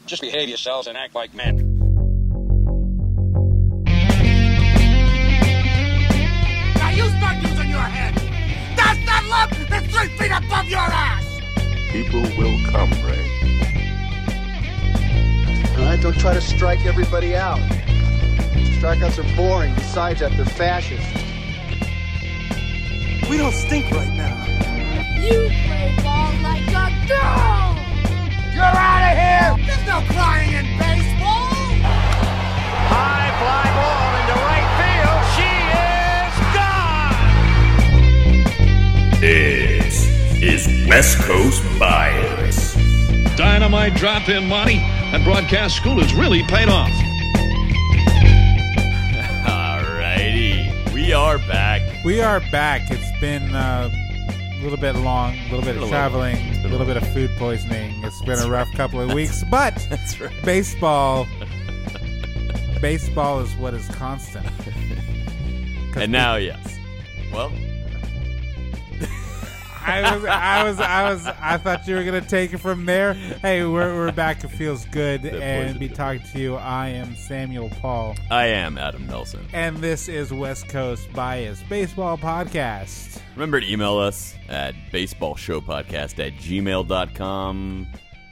Just behave yourselves and act like men. Now you start using your head. That's that lump that's 3 feet above your ass. People will come, Ray. All right, don't try to strike everybody out. Strikeouts are boring. Besides that, they're fascist. We don't stink right now. You play ball like a girl! You're out of here. There's no crying in baseball. High fly ball into right field. She is gone. This is West Coast Bias. Dynamite drop-in money. That broadcast school has really paid off. Alrighty. We are back. We are back. It's been a little bit long, a little bit of traveling, a little bit of food poisoning. It's been a rough couple of weeks, but That's right. baseball is what is constant. And now, yes. Well, I thought you were gonna take it from there. Hey, we're back. It feels good and be talking to you. I am Samuel Paul. I am Adam Nelson. And this is West Coast Bias Baseball Podcast. Remember to email us at baseballshowpodcast@gmail.com.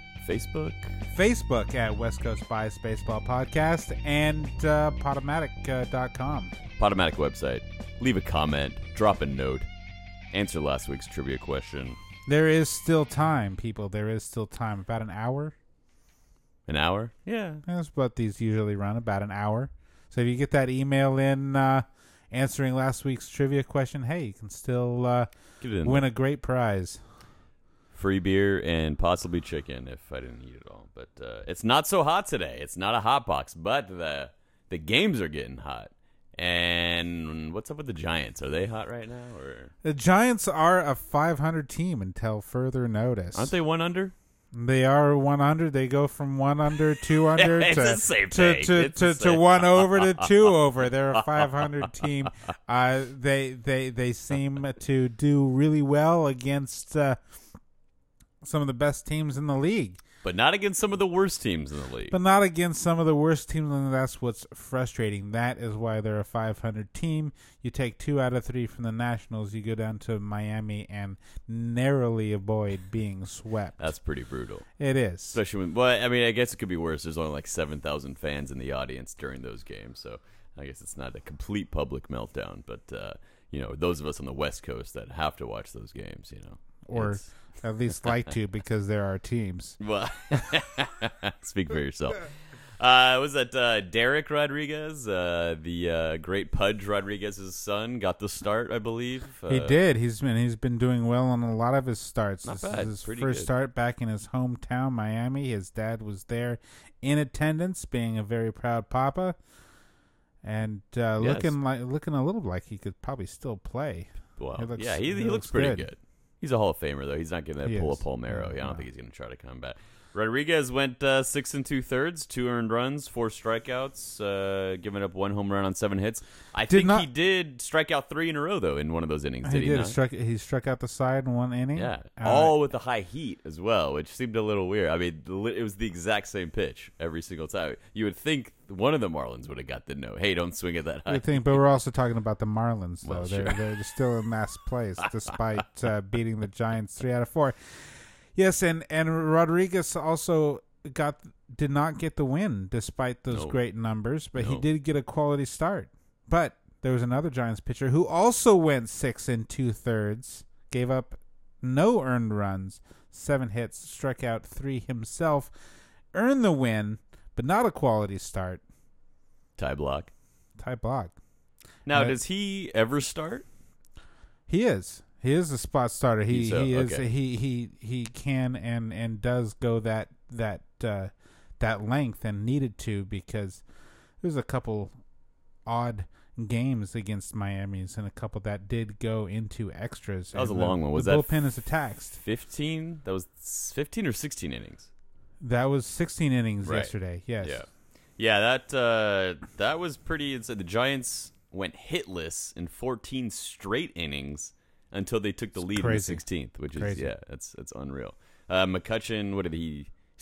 Facebook at West Coast Bias Baseball Podcast and Podomatic.com. Podomatic website. Leave a comment. Drop a note. Answer last week's trivia question. There is still time, people. There is still time. About an hour. An hour? Yeah. That's what these usually run, about an hour. So if you get that email in answering last week's trivia question, hey, you can still win a great prize. Free beer and possibly chicken if I didn't eat it all. But it's not so hot today. It's not a hot box, but the games are getting hot. And what's up with the Giants? Are they hot right now? Or the Giants are a 500 team until further notice. Aren't they 1 under? They are 100. They go from 1 under, 2 under to 1 over to 2 over. They're a 500 team. They seem to do really well against some of the best teams in the league. But not against some of the worst teams in the league. And that's what's frustrating. That is why they're a 500 team. You take 2 out of 3 from the Nationals, you go down to Miami and narrowly avoid being swept. That's pretty brutal. It is. Especially when, well, I mean, I guess it could be worse. There's only like 7,000 fans in the audience during those games, so I guess it's not a complete public meltdown. But, those of us on the West Coast that have to watch those games, Or at least like to, because there are teams. Well, speak for yourself. Was that Derek Rodriguez, the great Pudge Rodriguez's son, got the start, I believe? He did. He's been doing well on a lot of his starts. Not This bad. is his Pretty first good. start back in his hometown, Miami. His dad was there in attendance, being a very proud papa, and looking a little like he could probably still play. Well, He he looks pretty good. He's a Hall of Famer, though. He's not getting that pull of Palmeiro. I don't think he's going to try to come back. Rodriguez went 6 2/3, 2 earned runs, 4 strikeouts, giving up 1 home run on 7 hits. I think he did strike out 3 in a row, though, in one of those innings. Did he not? He struck out the side in 1 inning. Yeah, all with the high heat as well, which seemed a little weird. I mean, it was the exact same pitch every single time. You would think one of the Marlins would have got the note. Hey, don't swing at that high. But we're also talking about the Marlins, though. Well, They're still in last place, despite beating the Giants 3 out of 4. Yes, and Rodriguez also did not get the win, despite those great numbers, but he did get a quality start. But there was another Giants pitcher who also went 6 2/3, gave up no earned runs, 7 hits, struck out 3 himself, earned the win, but not a quality start. Ty Blach. Now, does he ever start? He is. He is a spot starter. He can and does go that length and needed to, because there's a couple odd games against Miami's and a couple that did go into extras. That was a long one. Was the that bullpen is taxed? 15? That was 15 or 16 innings. That was 16 innings yesterday. Yes. Yeah. That was pretty insane. The Giants went hitless in 14 straight innings until they took the lead in the 16th, which is crazy. That's unreal. McCutchen, what did he?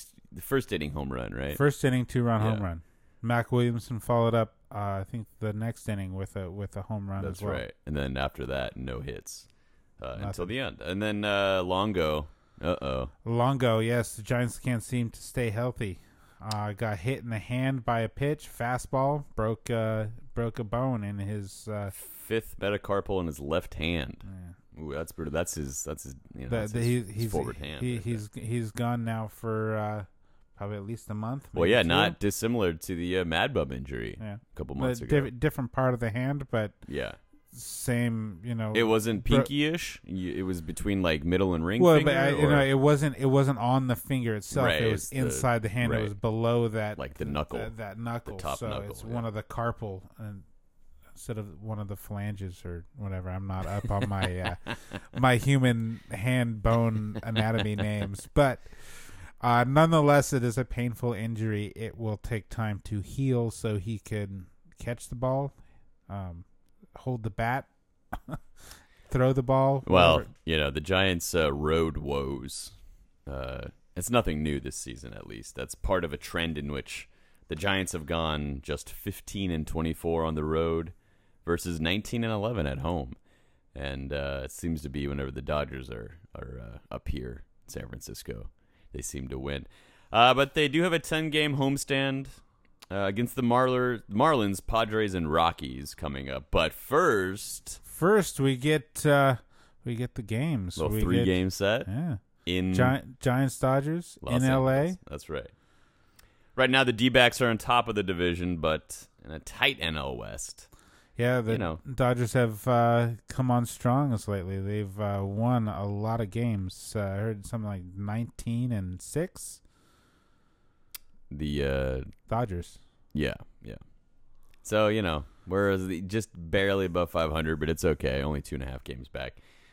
first inning home run, right? First inning 2-run home run. Mac Williamson followed up, I think, the next inning with a home run as well. That's right. And then after that, no hits until the end. And then Longo. Longo, yes. The Giants can't seem to stay healthy. Got hit in the hand by a pitch, fastball, broke a bone in his fifth metacarpal in his left hand. Yeah. Ooh, that's brutal. That's his his forward hand. He's gone now for probably at least a month. Well, yeah, not dissimilar to the Mad Bum injury a couple months ago. Different part of the hand, but yeah. Same, It wasn't pinky-ish. It was between like middle and ring. Well, finger, but it wasn't on the finger itself. Right, it was inside the hand. Right. It was below that, like the knuckle, that knuckle. The top so knuckle, it's one of the carpal instead of one of the phalanges or whatever. I'm not up on my my human hand bone anatomy names, but nonetheless, it is a painful injury. It will take time to heal, so he can catch the ball. Hold the bat, throw the ball. Well, the Giants' road woes. It's nothing new this season, at least. That's part of a trend in which the Giants have gone just 15-24 on the road versus 19-11 at home. And it seems to be whenever the Dodgers are up here in San Francisco, they seem to win. But they do have a 10-game homestand against the Marlins, Padres, and Rockies coming up. But first we get the games. A little 3-game set. Yeah. In Giants, Dodgers in LA. That's right. Right now, the D-backs are on top of the division, but in a tight NL West. Yeah, the Dodgers have come on strong as lately. They've won a lot of games. I heard something like 19-6. The Dodgers. Yeah. So, we're just barely above 500, but it's okay. Only 2.5 games back.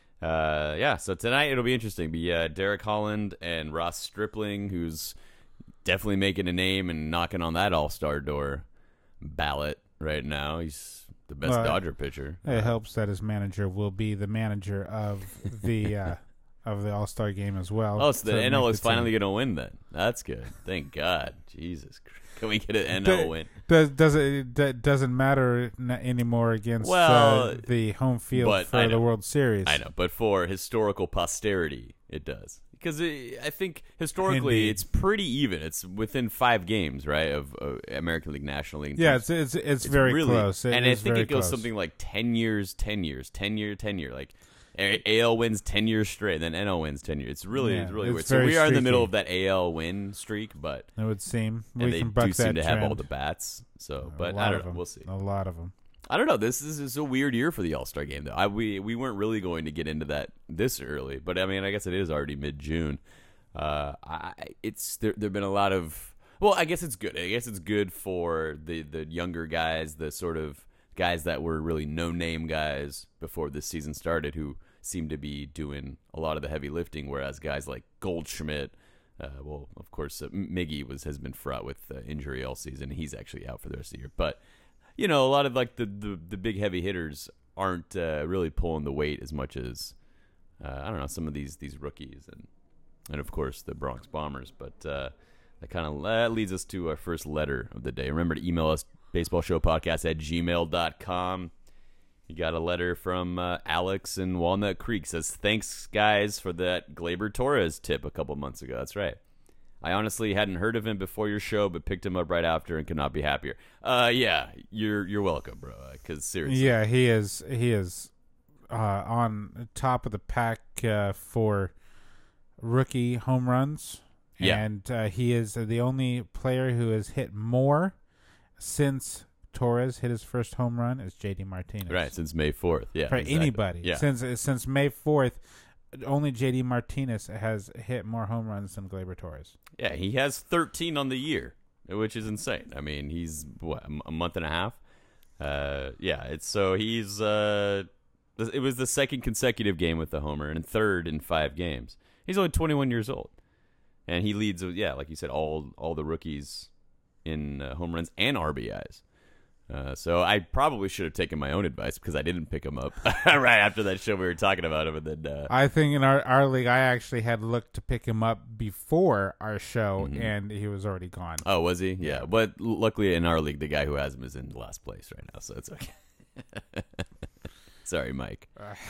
So tonight it'll be interesting. Derek Holland and Ross Stripling, who's definitely making a name and knocking on that all-star door ballot right now. He's the best Dodger pitcher. It helps that his manager will be the manager of the All-Star game as well. Oh, so the NL is finally going to win then. That's good. Thank God. Jesus Christ. Can we get an NL win? Doesn't matter anymore against the home field for the World Series. I know, but for historical posterity, it does. Because I think historically it's pretty even. It's within 5 games, right, of American League, National League. Yeah, it's very really close. And I think it goes something like 10 years, 10 year. Like AL wins 10 years straight, then NL wins 10 years. It's really weird. So we are in the middle of that AL win streak, but it would seem they do seem to have all the bats. So, but I don't know. We'll see. A lot of them. I don't know. This is a weird year for the All-Star game, though. We weren't really going to get into that this early, but I mean, I guess it is already mid-June. There've been a lot of. Well, I guess it's good. I guess it's good for the younger guys, the sort of guys that were really no-name guys before this season started, who seem to be doing a lot of the heavy lifting, whereas guys like Goldschmidt, of course, Miggy has been fraught with injury all season. He's actually out for the rest of the year, but. A lot of like the big heavy hitters aren't really pulling the weight as much as I don't know, some of these rookies and of course the Bronx Bombers. But that leads us to our first letter of the day. Remember to email us baseballshowpodcast@gmail.com. You got a letter from Alex in Walnut Creek. Says, thanks guys for that Gleyber Torres tip a couple months ago. That's right. I honestly hadn't heard of him before your show, but picked him up right after and could not be happier. Yeah, you're welcome, bro. Because seriously, yeah, he is on top of the pack for rookie home runs. Yeah, and he is the only player who has hit more since Torres hit his first home run is JD Martinez. Right, since May 4th. Yeah, for exactly. Anybody. Yeah. Since May 4th. Only JD Martinez has hit more home runs than Gleyber Torres. Yeah, he has 13 on the year, which is insane. I mean, he's a month and a half. He's it was the second consecutive game with the homer and third in 5 games. He's only 21 years old, and he leads. Yeah, like you said, all the rookies in home runs and RBIs. So I probably should have taken my own advice because I didn't pick him up right after that show we were talking about him. And then I think in our league, I actually had looked to pick him up before our show, and he was already gone. Oh, was he? Yeah. But luckily in our league, the guy who has him is in last place right now, so it's okay. Sorry, Mike.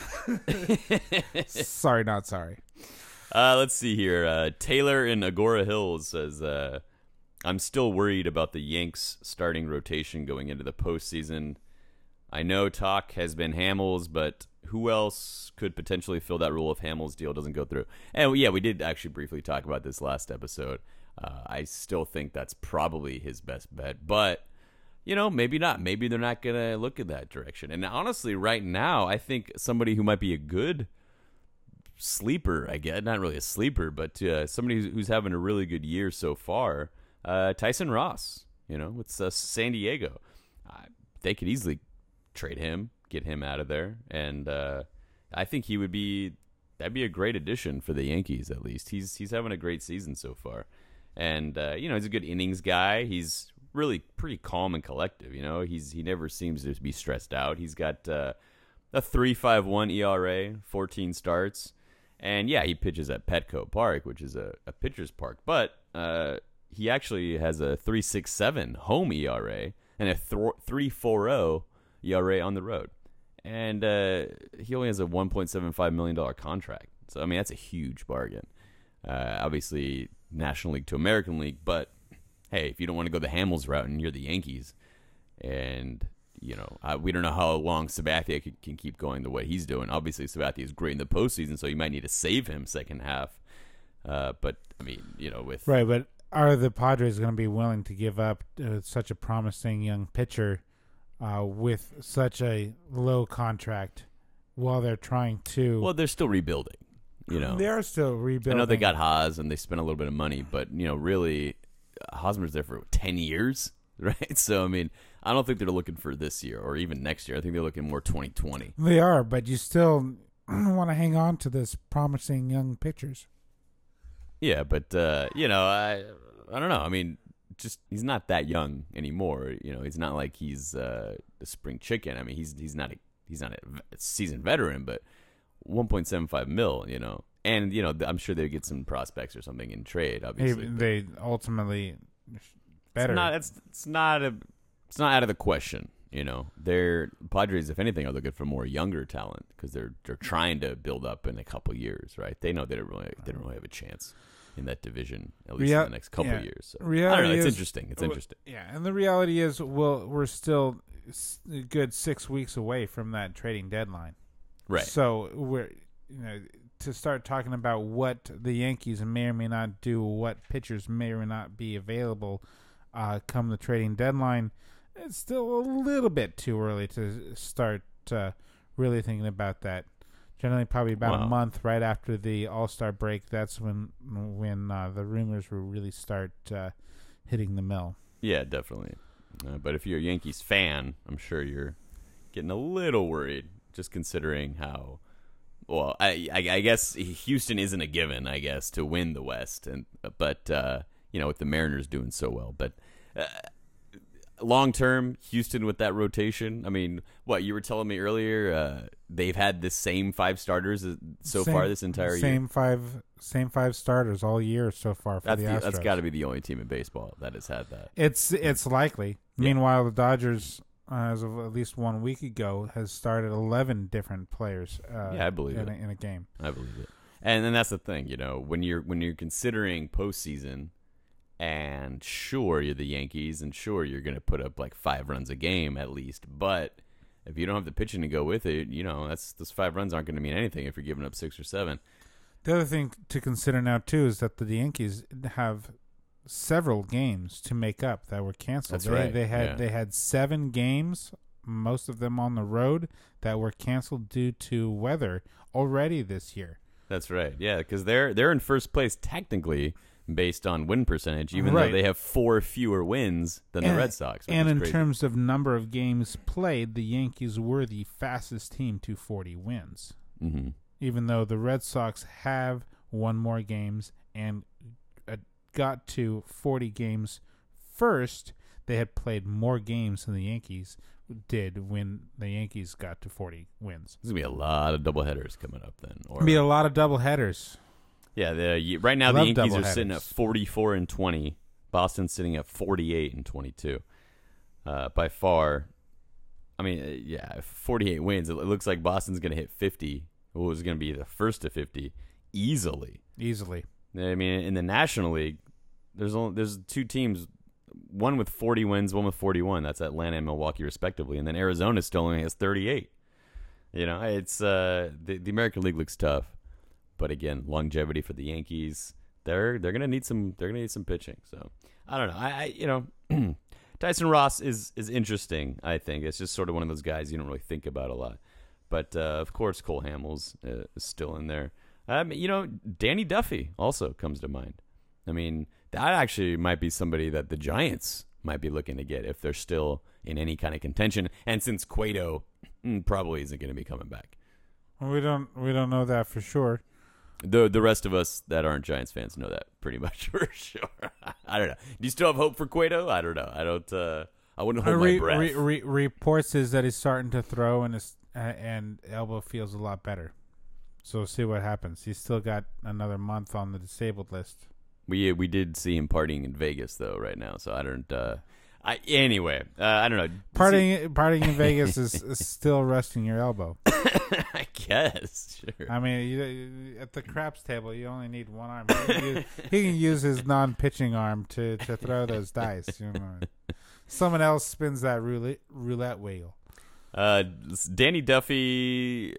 Sorry, not sorry. Let's see here. Taylor in Agora Hills says, I'm still worried about the Yanks starting rotation going into the postseason. I know talk has been Hamels, but who else could potentially fill that role if Hamels' deal doesn't go through? And yeah, we did actually briefly talk about this last episode. I still think that's probably his best bet, but maybe not. Maybe they're not going to look at that direction. And honestly, right now, I think somebody who might be a good sleeper, I guess, not really a sleeper, but somebody who's having a really good year so far, Tyson Ross, with San Diego. They could easily trade him, get him out of there, and I think that'd be a great addition for the Yankees. At least he's having a great season so far, and he's a good innings guy. He's really pretty calm and collective. He never seems to be stressed out. He's got a 3.51 ERA, 14 starts, and yeah, he pitches at Petco Park, which is a pitcher's park, but he actually has a 3.67 home ERA and a 3.40 ERA on the road. And he only has a $1.75 million contract. So, I mean, that's a huge bargain. Obviously, National League to American League. But, hey, if you don't want to go the Hamels route and you're the Yankees, and, we don't know how long Sabathia can keep going the way he's doing. Obviously, Sabathia is great in the postseason, so you might need to save him second half. But, I mean, with... Right, but... Are the Padres going to be willing to give up such a promising young pitcher with such a low contract while they're trying to... Well, they're still rebuilding, They are still rebuilding. I know they got Haas and they spent a little bit of money, but, really, Hosmer's there for 10 years, right? So, I mean, I don't think they're looking for this year or even next year. I think they're looking more 2020. They are, but you still want to hang on to this promising young pitchers. Yeah, but, I don't know. I mean, just he's not that young anymore. He's not like he's a spring chicken. I mean, he's not a seasoned veteran, but 1.75 mil, And, I'm sure they get some prospects or something in trade, obviously. They ultimately better. It's not out of the question, They're Padres, if anything, are looking for more younger talent because they're trying to build up in a couple years, right? They know they don't really have a chance in that division, at least in the next couple of years. So, I don't know. It's interesting. It's interesting. Yeah, and the reality is, we're still a good 6 weeks away from that trading deadline. Right. So we're, to start talking about what the Yankees may or may not do, what pitchers may or may not be available come the trading deadline, it's still a little bit too early to start really thinking about that. Generally, probably about a month right after the All-Star break. That's when the rumors will really start hitting the mill. Yeah, definitely. But if you're a Yankees fan, I'm sure you're getting a little worried, just considering how. Well, I guess Houston isn't a given, I guess, to win the West, but with the Mariners doing so well, but. Long term, Houston with that rotation. I mean, what you were telling me earlier, they've had the same 5 starters so far this entire year. Same five starters all year so far for the Astros. That's got to be the only team in baseball that has had that. It's likely. Yeah. Meanwhile, the Dodgers, as of at least 1 week ago, has started 11 different players. I believe it in a game. I believe it. And then that's the thing, when you're considering postseason. And sure, you're the Yankees, and sure, you're going to put up like 5 runs a game at least. But if you don't have the pitching to go with it, those 5 runs aren't going to mean anything if you're giving up 6 or 7. The other thing to consider now, too, is that the Yankees have several games to make up that were canceled. That's right. They had 7 games, most of them on the road, that were canceled due to weather already this year. That's right. Yeah, because they're in first place technically based on win percentage, even though they have 4 fewer wins than the Red Sox. And in terms of number of games played, the Yankees were the fastest team to 40 wins. Mm-hmm. Even though the Red Sox have won more games and got to 40 games first, they had played more games than the Yankees did when the Yankees got to 40 wins. There's going to be a lot of doubleheaders coming up then. There's going to be a lot of doubleheaders. Yeah, right now the Yankees are sitting at 44-20. Boston's sitting at 48-22. By far, I mean, 48 wins. It looks like Boston's going to hit 50. It was going to be the first to 50 easily. I mean, in the National League, there's two teams, one with 40 wins, one with 41. That's Atlanta and Milwaukee, respectively. And then Arizona still only has 38. You know, it's the American League looks tough, but again, longevity for the Yankees. They're gonna need some pitching. So I don't know. Tyson Ross is interesting. I think it's just sort of one of those guys you don't really think about a lot. But of course, Cole Hamels is still in there. Danny Duffy also comes to mind. I mean, that actually might be somebody that the Giants might be looking to get if they're still in any kind of contention. And since Cueto probably isn't going to be coming back, we don't know that for sure. The rest of us that aren't Giants fans know that pretty much for sure. I don't know. Do you still have hope for Cueto? I don't know. I don't. I wouldn't hold my breath. Reports is that he's starting to throw and elbow feels a lot better. So we'll see what happens. He's still got another month on the disabled list. We did see him partying in Vegas though right now, so I don't. I don't know. Partying in Vegas is still resting your elbow. I guess. Sure. I mean, at the craps table, you only need one arm. He can use his non-pitching arm to throw those dice. You know, someone else spins that roulette wheel. Danny Duffy.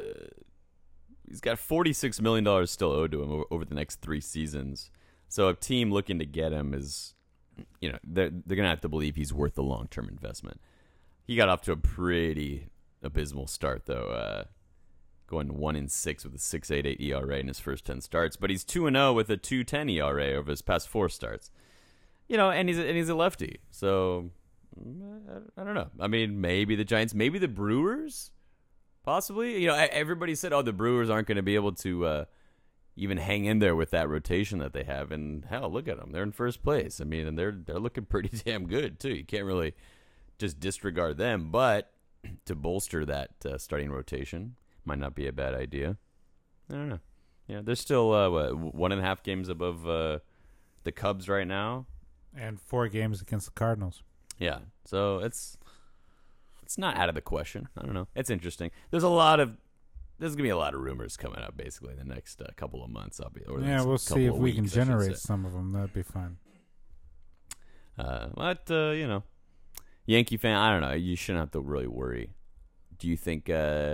He's got $46 million still owed to him over the next 3 seasons. So a team looking to get him is, they're going to have to believe he's worth the long-term investment. He got off to a pretty abysmal start, though, going 1-6 with a 6.88 ERA in his first 10 starts. But he's 2-0 with a 2.10 ERA over his past 4 starts. And he's a lefty. So I don't know. I mean, maybe the Giants, maybe the Brewers. Possibly, everybody said, "Oh, the Brewers aren't going to be able to even hang in there with that rotation that they have." And hell, look at them; they're in first place. I mean, and they're looking pretty damn good too. You can't really just disregard them. But to bolster that starting rotation might not be a bad idea. I don't know. They're still 1.5 games above the Cubs right now, and 4 games against the Cardinals. Yeah, so it's not out of the question. I don't know. It's interesting. There's gonna be a lot of rumors coming up basically in the next couple of months. We'll see if we can generate some of them. That'd be fun. But Yankee fan, I don't know. You shouldn't have to really worry. Do you think?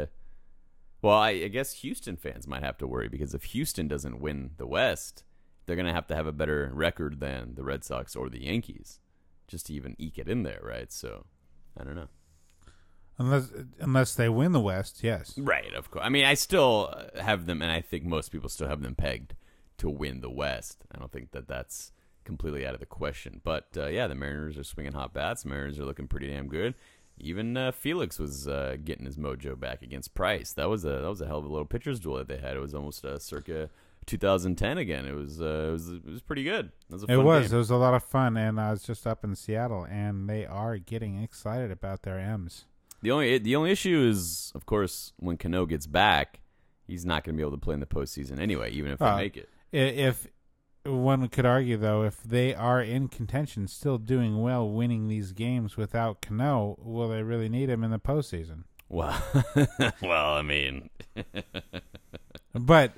I guess Houston fans might have to worry because if Houston doesn't win the West, they're gonna have to have a better record than the Red Sox or the Yankees, just to even eke it in there, right? So, I don't know. Unless they win the West, yes. Right, of course. I mean, I still have them, and I think most people still have them pegged to win the West. I don't think that's completely out of the question. But, the Mariners are swinging hot bats. The Mariners are looking pretty damn good. Even Felix was getting his mojo back against Price. That was a hell of a little pitcher's duel that they had. It was almost circa 2010 again. It was pretty good. It was a fun game. It was a lot of fun, and I was just up in Seattle, and they are getting excited about their M's. The only issue is, of course, when Cano gets back, he's not going to be able to play in the postseason anyway, even if they make it. If one could argue, though, if they are in contention, still doing well, winning these games without Cano, will they really need him in the postseason? Well, I mean, but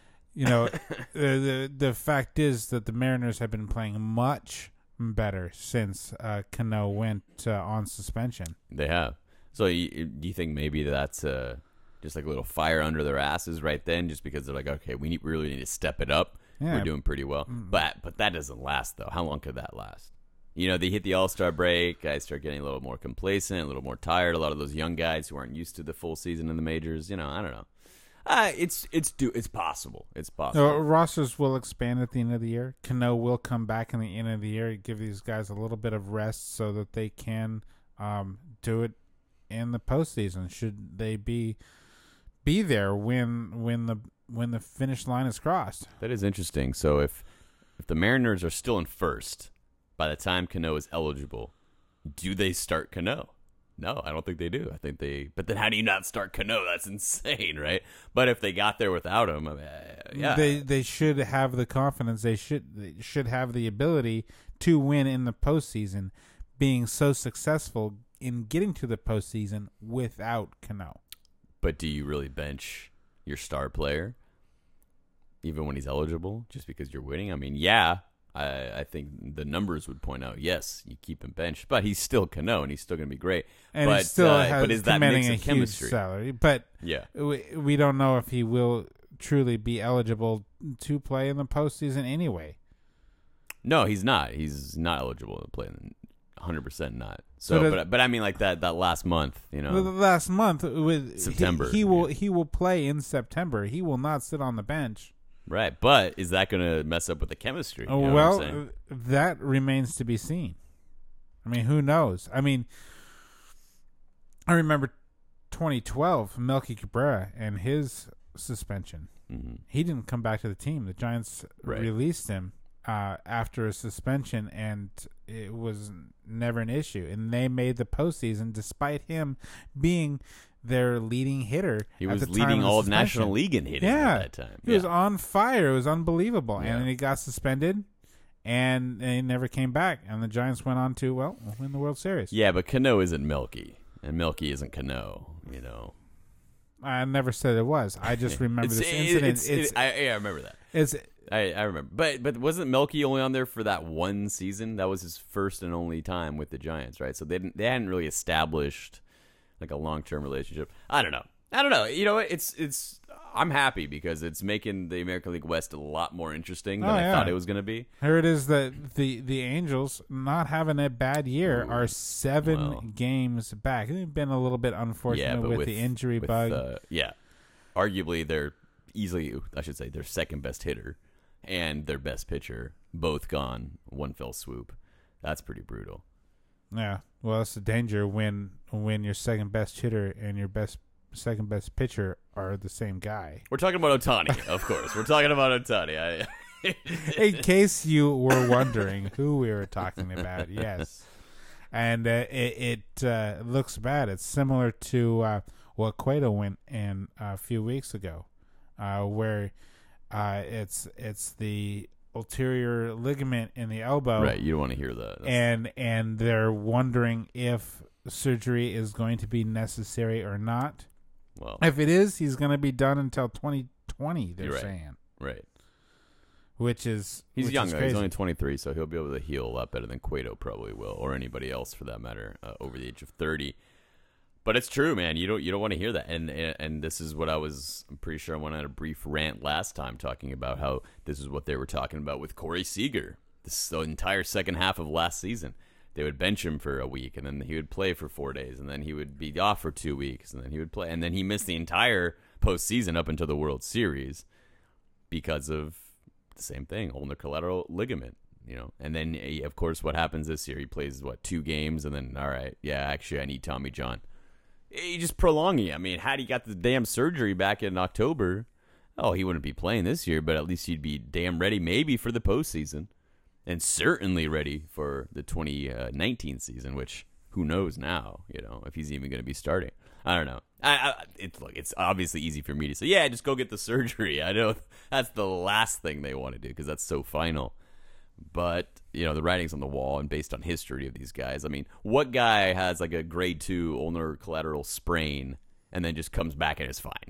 the fact is that the Mariners have been playing much better since Cano went on suspension. They have. So do you think maybe that's just like a little fire under their asses right then, just because they're like, okay, we really need to step it up. Yeah. We're doing pretty well. But that doesn't last, though. How long could that last? They hit the All-Star break. Guys start getting a little more complacent, a little more tired. A lot of those young guys who aren't used to the full season in the majors. I don't know. It's possible. It's possible. Rosters will expand at the end of the year. Cano will come back in the end of the year, give these guys a little bit of rest so that they can do it in the postseason. Should they be there when the finish line is crossed? That is interesting. So if the Mariners are still in first by the time Cano is eligible, do they start Cano? No, I don't think they do. I think they. But then, how do you not start Cano? That's insane, right? But if they got there without him, yeah, they should have the confidence. They should have the ability to win in the postseason, being so successful in getting to the postseason without Cano. But do you really bench your star player, even when he's eligible, just because you're winning? I mean, yeah. I think the numbers would point out, yes, you keep him benched, but he's still Cano, and he's still going to be great. And but, he still but is that commanding mix of a huge chemistry? salary. But yeah, we don't know if he will truly be eligible to play in the postseason anyway. No, he's not. He's not eligible to play. 100% not. So, but I mean, like that last month, the last month with September, he will play in September. He will not sit on the bench. Right, but is that going to mess up with the chemistry? Oh, well, that remains to be seen. I mean, who knows? I mean, I remember 2012, Melky Cabrera and his suspension. Mm-hmm. He didn't come back to the team. The Giants released him after a suspension, and it was never an issue. And they made the postseason despite him being their leading hitter. He was leading all of National League in hitting at that time. He was on fire. It was unbelievable. Yeah. And then he got suspended, and he never came back. And the Giants went on to, win the World Series. Yeah, but Cano isn't Melky, and Melky isn't Cano, I never said it was. I just remember this incident. I remember that. I remember. But wasn't Melky only on there for that one season? That was his first and only time with the Giants, right? So they hadn't really established like a long-term relationship. I don't know. You know what? It's I'm happy because it's making the American League West a lot more interesting than I thought it was going to be. Here it is that the Angels, not having a bad year, are 7 games back. They've been a little bit unfortunate with the injury bug. Arguably they're their second best hitter and their best pitcher both gone one fell swoop. That's pretty brutal. Yeah, well, it's the danger when your second best hitter and your second best pitcher are the same guy. We're talking about Ohtani, of course. We're talking about Ohtani. In case you were wondering who we were talking about, yes. And it looks bad. It's similar to what Cueto went in a few weeks ago, where it's the ulterior ligament in the elbow. Right, you don't want to hear that. And they're wondering if surgery is going to be necessary or not. Well, if it is, he's going to be done until 2020, they're saying. Right. He's young, though. He's only 23, so he'll be able to heal a lot better than Cueto probably will, or anybody else for that matter, over the age of 30. But it's true, man. You don't want to hear that. And this is what I'm pretty sure I went on a brief rant last time talking about how this is what they were talking about with Corey Seager. This is the entire second half of last season. They would bench him for a week, and then he would play for 4 days, and then he would be off for 2 weeks, and then he would play. And then he missed the entire postseason up until the World Series because of the same thing, ulnar collateral ligament. And then, of course, what happens this year? He plays, 2 games, and then, all right, yeah, actually, I need Tommy John. You just prolonging it. I mean, had he got the damn surgery back in October, he wouldn't be playing this year, but at least he'd be damn ready maybe for the postseason. And certainly ready for the 2019 season, which who knows now, if he's even going to be starting. I don't know. It's obviously easy for me to say, yeah, just go get the surgery. I know that's the last thing they want to do because that's so final. But, the writing's on the wall, and based on history of these guys, I mean, what guy has like a grade 2 ulnar collateral sprain and then just comes back and is fine?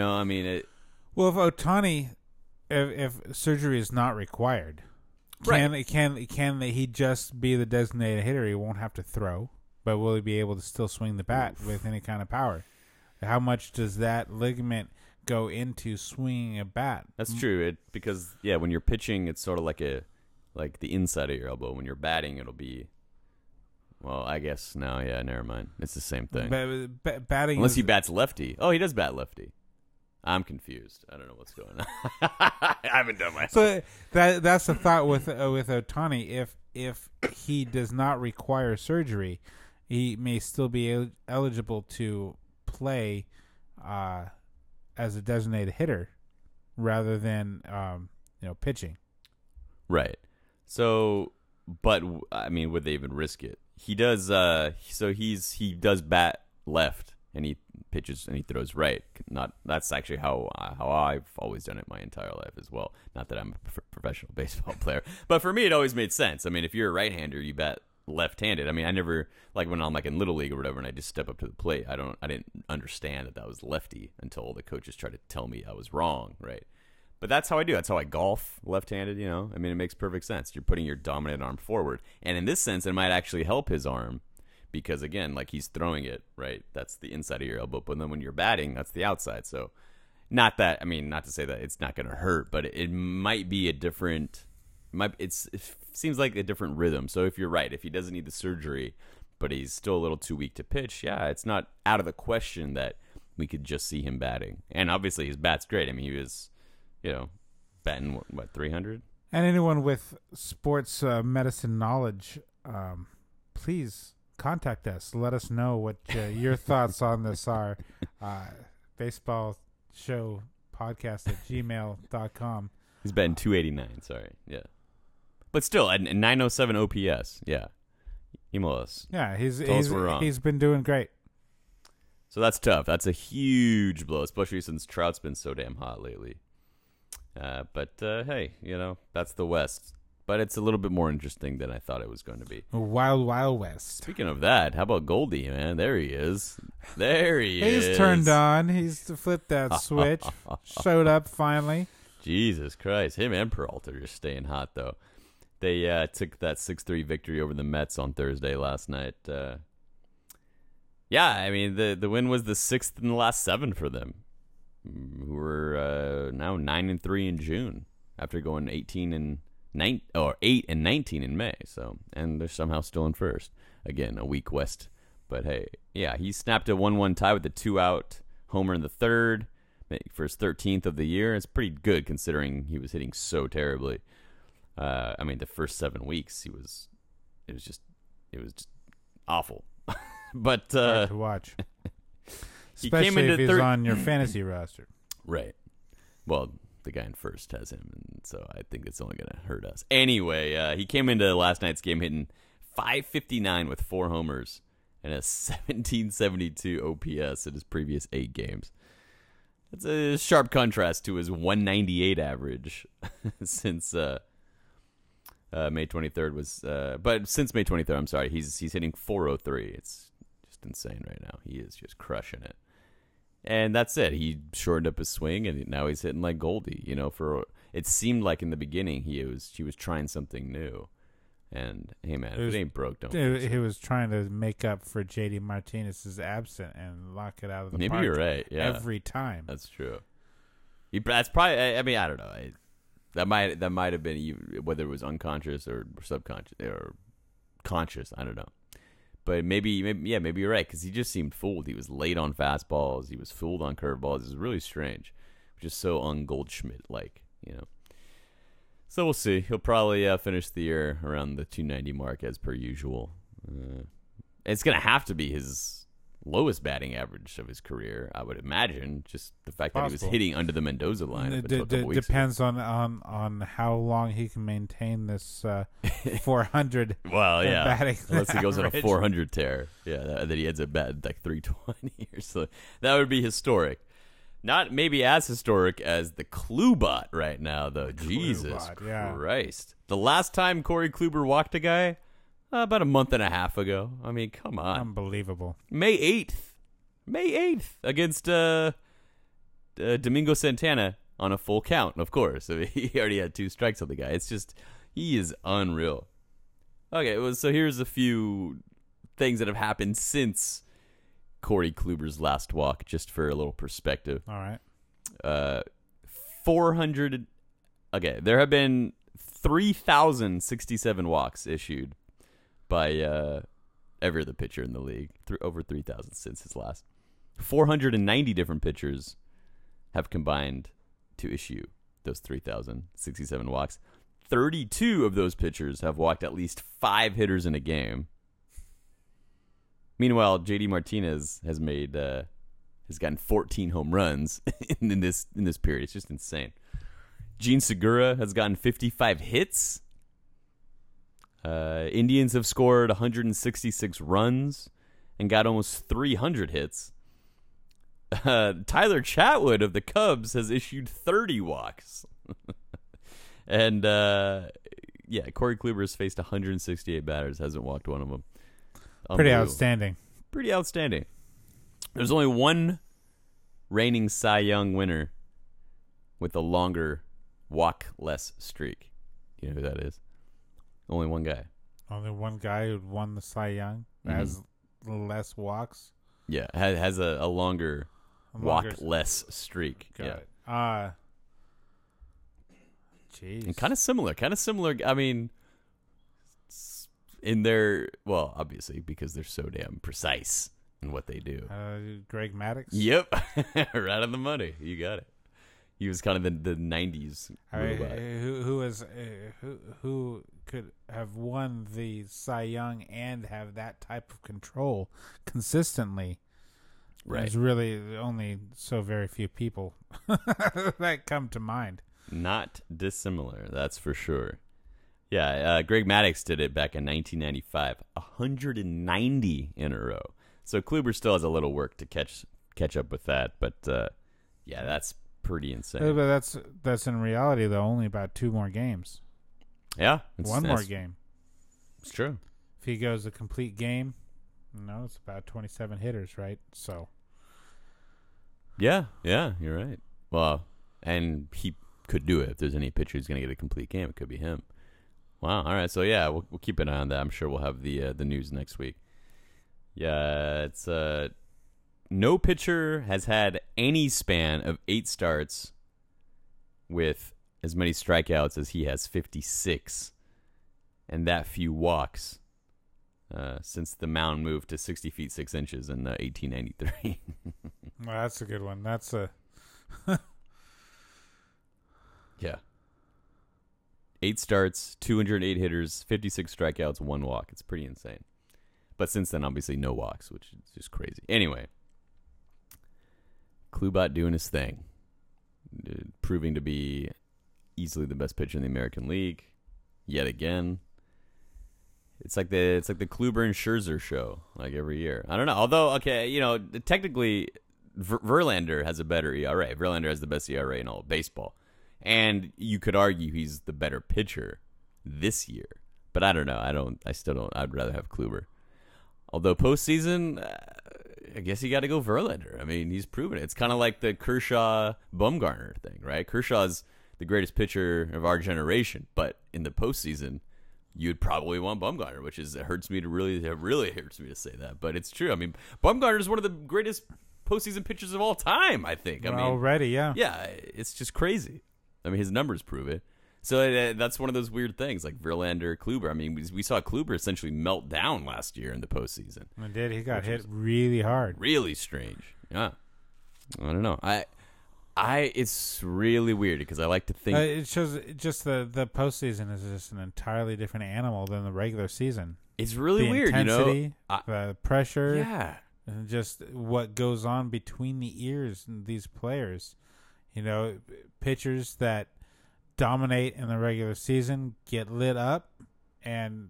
Well, if Ohtani, if surgery is not required, can he just be the designated hitter? He won't have to throw, but will he be able to still swing the bat with any kind of power? How much does that ligament go into swinging a bat? That's true. Because when you're pitching, it's sort of like the inside of your elbow. When you're batting, it'll be. Well, I guess no. Yeah, never mind. It's the same thing. Batting, unless he bats lefty. Oh, he does bat lefty. I'm confused. I don't know what's going on. I haven't done my. So that's the thought with Ohtani. If he does not require surgery, he may still be eligible to play as a designated hitter rather than pitching. Right. So But I mean, would they even risk it? He does. So he does bat left, and he pitches and he throws right. That's actually how I've always done it my entire life as well. Not that I'm a professional baseball player, but for me, it always made sense. I mean, if you're a right-hander, you bat left-handed. I mean, I never, like when I'm like in Little League or whatever, and I just step up to the plate. I didn't understand that was lefty until the coaches tried to tell me I was wrong, right? But that's how I do. That's how I golf left-handed, you know? I mean, it makes perfect sense. You're putting your dominant arm forward. And in this sense, it might actually help his arm because, again, like he's throwing it, right? That's the inside of your elbow. But then when you're batting, that's the outside. So not to say that it's not going to hurt, but it might be a different – it seems like a different rhythm. So if you're right, if he doesn't need the surgery, but he's still a little too weak to pitch, yeah, it's not out of the question that we could just see him batting. And obviously his bat's great. I mean, he was – batting, 300? And anyone with sports medicine knowledge, please contact us. Let us know what your thoughts on this are. Baseball show podcast at gmail.com. He's batting 289, sorry. Yeah. But still, at 907 OPS. Yeah. Email us. Yeah, he's we're wrong. He's been doing great. So that's tough. That's a huge blow, especially since Trout's been so damn hot lately. But hey, that's the West. But it's a little bit more interesting than I thought it was going to be. Wild, Wild West. Speaking of that, how about Goldie, man? There he is. There he is. He's turned on. He's flipped that switch. Showed up finally. Jesus Christ. Him and Peralta are just staying hot, though. They took that 6-3 victory over the Mets on Thursday last night. Yeah, I mean, the win was the 6th in the last 7 for them. Who were now 9-3 in June after going 8 and 19 in May. So, and they're somehow still in first. Again, a weak West, but hey, yeah, he snapped a 1-1 tie with a 2-out homer in the third for his 13th of the year. It's pretty good considering he was hitting so terribly. I mean, the first 7 weeks it was just awful. But hard to watch. He Especially came into if he's on your fantasy roster. Right. Well, the guy in first has him, and so I think it's only going to hurt us. Anyway, he came into last night's game hitting .559 with 4 homers and a 1772 OPS in his previous 8 games. That's a sharp contrast to his 198 average since May 23rd was. But since May 23rd, I'm sorry, he's hitting .403. It's just insane right now. He is just crushing it. And that's it. He shortened up his swing, and now he's hitting like Goldie. It seemed like in the beginning he was trying something new. And hey, man, if it ain't broke, don't fix it. He was trying to make up for JD Martinez's absence and lock it out of the park. Maybe you're right. Yeah, every time. That's true. That's probably. I mean, I don't know. That might have been whether it was unconscious or subconscious or conscious. I don't know. But maybe you're right, because he just seemed fooled. He was late on fastballs. He was fooled on curveballs. It was really strange, which is so un-Goldschmidt-like, So we'll see. He'll probably finish the year around the 290 mark as per usual. It's going to have to be his lowest batting average of his career, I would imagine. Just the fact that he was hitting under the Mendoza line. Depends on how long he can maintain this 400. Well, yeah, batting unless he goes on a average. 400 tear, that he ends up batting like 320 or so. That would be historic. Not maybe as historic as the Klubot right now, though. Jesus Christ! The last time Corey Kluber walked a guy. About a month and a half ago. I mean, come on. Unbelievable. May 8th against Domingo Santana on a full count, of course. I mean, he already had 2 strikes on the guy. It's just, he is unreal. Okay, so here's a few things that have happened since Corey Kluber's last walk, just for a little perspective. All right. 400. Okay, there have been 3,067 walks issued by every other pitcher in the league, over 3,000 since his last. 490 different pitchers have combined to issue those 3,067 walks. 32 of those pitchers have walked at least 5 hitters in a game. Meanwhile, JD Martinez has gotten 14 home runs in this period. It's just insane. Gene Segura has gotten 55 hits. Indians have scored 166 runs and got almost 300 hits. Tyler Chatwood of the Cubs has issued 30 walks. And, Corey Kluber has faced 168 batters, hasn't walked one of them. Pretty outstanding. Pretty outstanding. There's only one reigning Cy Young winner with a longer walk-less streak. You know who that is? Only one guy. Only one guy who won the Cy Young has less walks? Yeah, has a longer walk-less streak. Got it. Jeez. And kind of similar. I mean, in their, well, obviously, because they're so damn precise in what they do. Greg Maddux? Yep. Right on the money. You got it. He was kind of the 90s robot. Who could have won the Cy Young and have that type of control consistently? Right. There's really only so very few people that come to mind. Not dissimilar, that's for sure. Yeah, Greg Maddux did it back in 1995, 190 in a row. So Kluber still has a little work to catch up with that, but that's pretty insane. But that's in reality though only about 2 more games. Yeah, one more game. It's true. If he goes a complete game, it's about 27 hitters, right? So. Yeah, you're right. Well, and he could do it. If there's any pitcher who's going to get a complete game, it could be him. Wow. All right. So yeah, we'll keep an eye on that. I'm sure we'll have the news next week. Yeah, it's no pitcher has had any span of 8 starts with as many strikeouts as he has, 56, and that few walks since the mound moved to 60 feet 6 inches in 1893. Well, that's a good one. That's a yeah. 8 starts, 208 hitters, 56 strikeouts, 1 walk. It's pretty insane. But since then, obviously, no walks, which is just crazy. Anyway, Klubot doing his thing, proving to be easily the best pitcher in the American League, yet again. It's like the Kluber and Scherzer show, like every year. I don't know. Although, technically, Verlander has a better ERA. Verlander has the best ERA in all of baseball. And you could argue he's the better pitcher this year. But I don't know. I still don't. I'd rather have Kluber. Although postseason, I guess you got to go Verlander. I mean, he's proven it. It's kind of like the Kershaw-Bumgarner thing, right? Kershaw's the greatest pitcher of our generation. But in the postseason, you'd probably want Bumgarner, which it really hurts me to say that. But it's true. I mean, Bumgarner is one of the greatest postseason pitchers of all time, I think. Already, yeah. Yeah, it's just crazy. I mean, his numbers prove it. So that's one of those weird things, like Verlander, Kluber. I mean, we saw Kluber essentially melt down last year in the postseason. He did. He got hit really hard. Really strange. Yeah. I don't know. It's really weird because I like to think it shows just the postseason is just an entirely different animal than the regular season. It's really weird, intensity, the pressure, yeah, and just what goes on between the ears in these players. Pitchers that dominate in the regular season get lit up, and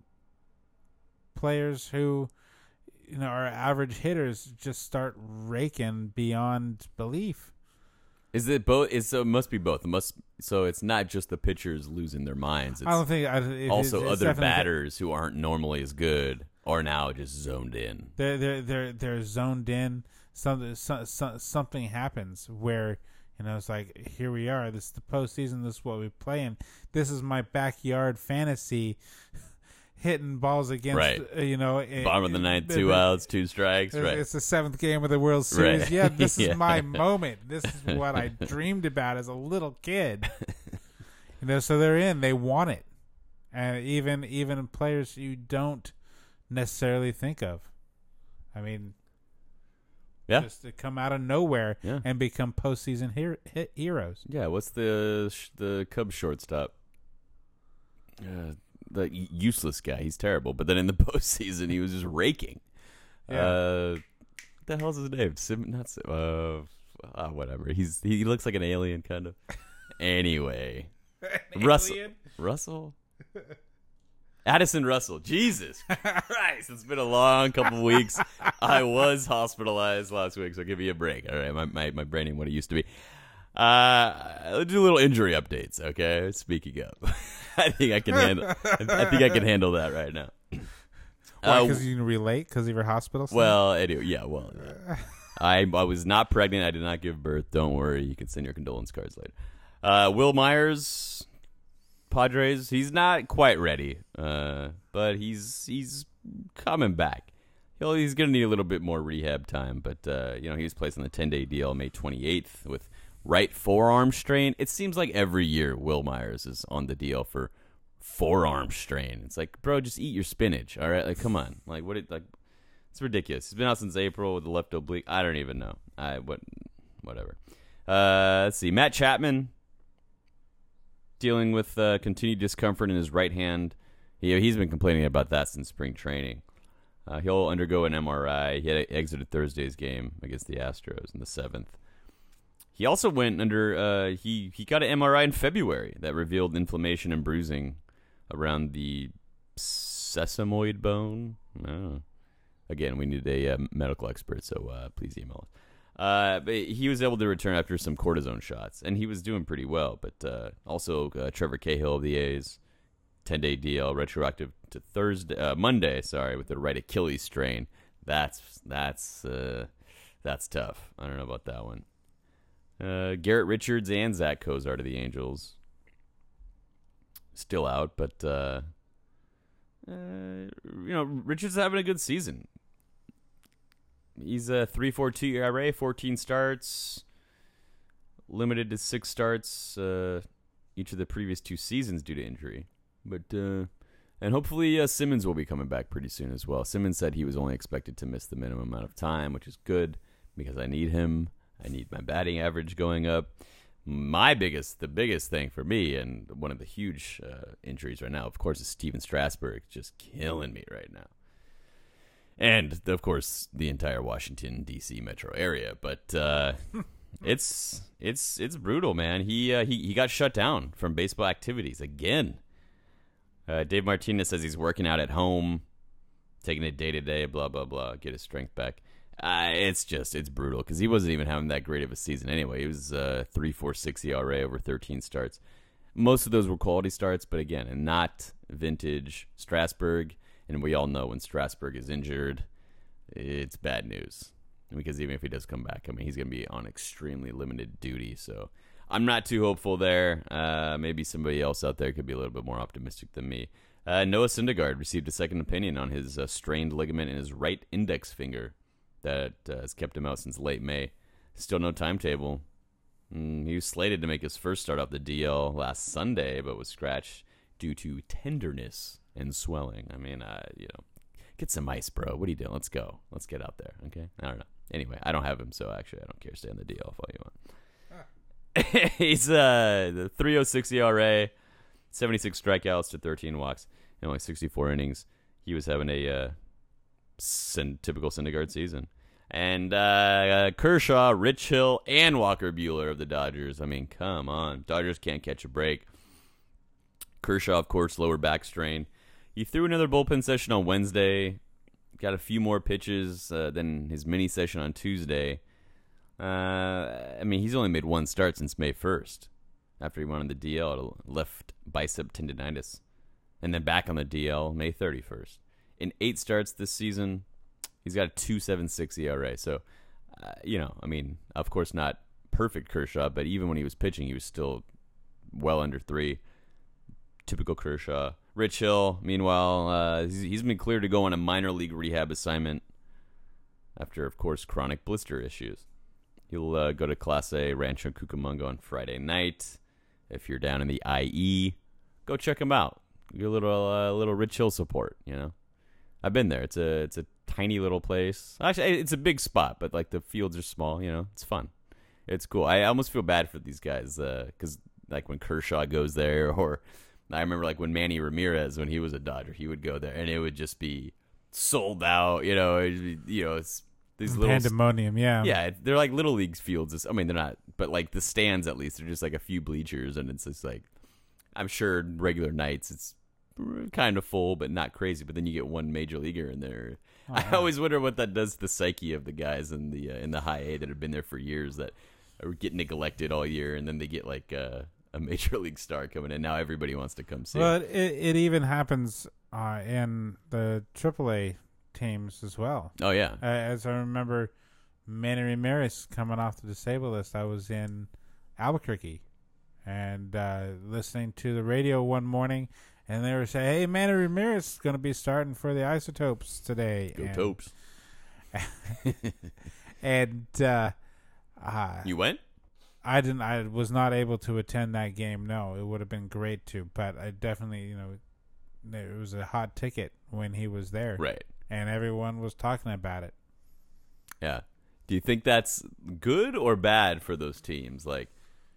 players who are average hitters just start raking beyond belief. Is it both? It must be both. So it's not just the pitchers losing their minds. It's I don't think also it's other batters who aren't normally as good are now just zoned in. They're zoned in. Something happens where it's like, here we are. This is the postseason. This is what we play in. This is my backyard fantasy. Hitting balls against, right. Bottom of the ninth, 2 outs, 2 strikes. Right. It's the 7th game of the World Series. Right. Yeah, this is my moment. This is what I dreamed about as a little kid. So they're in. They want it, and even players you don't necessarily think of. I mean, just to come out of nowhere and become postseason heroes. Yeah. What's the Cubs shortstop? The useless guy. He's terrible. But then in the postseason, he was just raking. Yeah. What the hell's his name? Whatever. He looks like an alien, kind of. Anyway. Russell. Addison Russell. Jesus Christ. It's been a long couple weeks. I was hospitalized last week, so give me a break. All right, my brain ain't what it used to be. Let's do little injury updates, okay? Speaking of. I think I can handle that right now. Why, because you can relate because of your hospital stuff? Well, anyway, yeah, well. Yeah. I was not pregnant. I did not give birth. Don't worry. You can send your condolence cards later. Will Myers, Padres, he's not quite ready, but he's coming back. He's going to need a little bit more rehab time, but he was placed on the 10-day DL May 28th with right forearm strain. It seems like every year Will Myers is on the DL for forearm strain. It's like, bro, just eat your spinach, all right? Like, come on. Like, it's ridiculous. He's been out since April with the left oblique. I don't even know. Whatever. Let's see. Matt Chapman dealing with continued discomfort in his right hand. He's been complaining about that since spring training. He'll undergo an MRI. He had exited Thursday's game against the Astros in the 7th. He also went under. He got an MRI in February that revealed inflammation and bruising around the sesamoid bone. Again, we need a medical expert, so please email us. But he was able to return after some cortisone shots, and he was doing pretty well. But also Trevor Cahill of the A's, 10-day DL, retroactive to Monday. Sorry, with the right Achilles strain. That's tough. I don't know about that one. Garrett Richards and Zach Cozart of the Angels still out, but Richards is having a good season. He's a 3.42 ERA, 14 starts, limited to 6 starts each of the previous 2 seasons due to injury. But and hopefully Simmons will be coming back pretty soon as well. Simmons said he was only expected to miss the minimum amount of time, which is good because I need him. I need my batting average going up. The biggest thing for me, and one of the huge injuries right now, of course, is Steven Strasburg, just killing me right now. And, of course, the entire Washington, D.C. metro area. But it's brutal, man. He got shut down from baseball activities again. Dave Martinez says he's working out at home, taking it day-to-day, blah, blah, blah, get his strength back. It's brutal because he wasn't even having that great of a season anyway. He was 3.46 ERA over 13 starts. Most of those were quality starts, but again, and not vintage Strasburg. And we all know when Strasburg is injured, it's bad news. Because even if he does come back, I mean, he's going to be on extremely limited duty. So I'm not too hopeful there. Maybe somebody else out there could be a little bit more optimistic than me. Noah Syndergaard received a second opinion on his strained ligament in his right index finger that has kept him out since late May. Still no timetable. He was slated to make his first start off the DL last Sunday, but was scratched due to tenderness and swelling. I mean, get some ice, bro. What are you doing? Let's go. Let's get out there, okay? I don't know. Anyway, I don't have him, so actually I don't care. Stay on the DL if all you want. He's the 3.06 ERA, 76 strikeouts to 13 walks, and only 64 innings. He was having a typical Syndergaard season. And Kershaw, Rich Hill, and Walker Buehler of the Dodgers. I mean, come on. Dodgers can't catch a break. Kershaw, of course, lower back strain. He threw another bullpen session on Wednesday. Got a few more pitches than his mini session on Tuesday. I mean, he's only made 1 start since May 1st. After he went on the DL, left bicep tendinitis. And then back on the DL May 31st. In 8 starts this season, he's got a 2.76 ERA. So, I mean, of course not perfect Kershaw, but even when he was pitching, he was still well under 3. Typical Kershaw. Rich Hill, meanwhile, he's been cleared to go on a minor league rehab assignment after, of course, chronic blister issues. He'll go to Clase A Rancho Cucamonga on Friday night. If you're down in the IE, go check him out. Get a little Rich Hill support, I've been there. It's a tiny little place. Actually, it's a big spot, but like the fields are small. It's fun. It's cool. I almost feel bad for these guys because like when Kershaw goes there, or I remember like when Manny Ramirez, when he was a Dodger, he would go there and it would just be sold out. It's these little pandemonium. Yeah, they're like little league fields. I mean, they're not, but like the stands at least are just like a few bleachers, and it's just like I'm sure regular nights it's kind of full, but not crazy. But then you get one major leaguer in there. I always wonder what that does to the psyche of the guys in the high A that have been there for years that get neglected all year, and then they get like a major league star coming in. Now everybody wants to come see. Well, it even happens in the AAA teams as well. Oh yeah, as I remember, Manny Ramirez coming off the disabled list. I was in Albuquerque and listening to the radio one morning, and they were saying, "Hey, Manny Ramirez is going to be starting for the Isotopes today." Go Topes! And you went? I didn't. I was not able to attend that game. No, it would have been great to, but I definitely, it was a hot ticket when he was there, right? And everyone was talking about it. Yeah. Do you think that's good or bad for those teams? Like,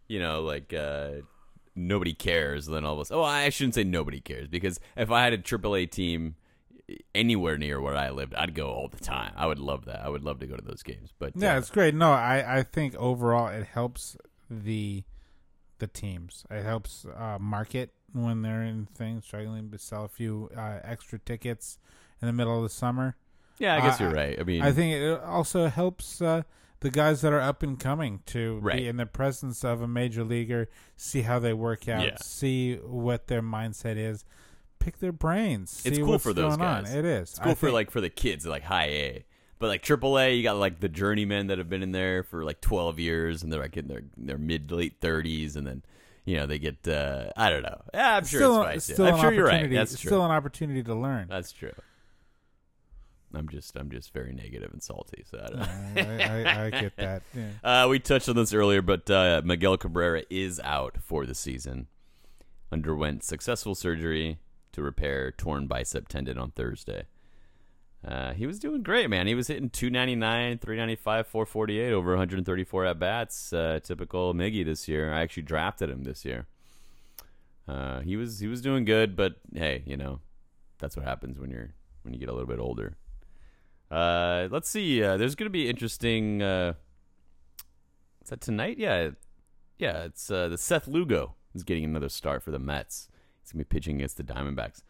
nobody cares. Then all of a sudden, I shouldn't say nobody cares, because if I had a AAA team anywhere near where I lived, I'd go all the time. I would love that. I would love to go to those games. But yeah, it's great. No, I think overall it helps the teams. It helps market when they're in things, struggling to sell a few extra tickets in the middle of the summer. Yeah, I guess you're right. I mean, I think it also helps the guys that are up and coming to right. be in the presence of a major leaguer, see how they work out, see what their mindset is, pick their brains. It's cool for those guys. It is. It's cool for the kids, like high A. But like AAA, you got like the journeymen that have been in there for like 12 years, and they're like in their mid to late 30s, and then they get I don't know. Yeah, I'm sure it's spicy. I'm sure you're right. That's true. Still an opportunity to learn. That's true. I'm just very negative and salty, so I don't know. I get that. Yeah. We touched on this earlier, but Miguel Cabrera is out for the season. Underwent successful surgery to repair torn bicep tendon on Thursday. He was doing great, man. He was hitting 299, 395, 448 over 134 at bats. Typical Miggy this year. I actually drafted him this year. He was doing good, but hey, that's what happens when you get a little bit older. Let's see. There's going to be interesting. Is that tonight? Yeah. It's the Seth Lugo is getting another start for the Mets. He's going to be pitching against the Diamondbacks.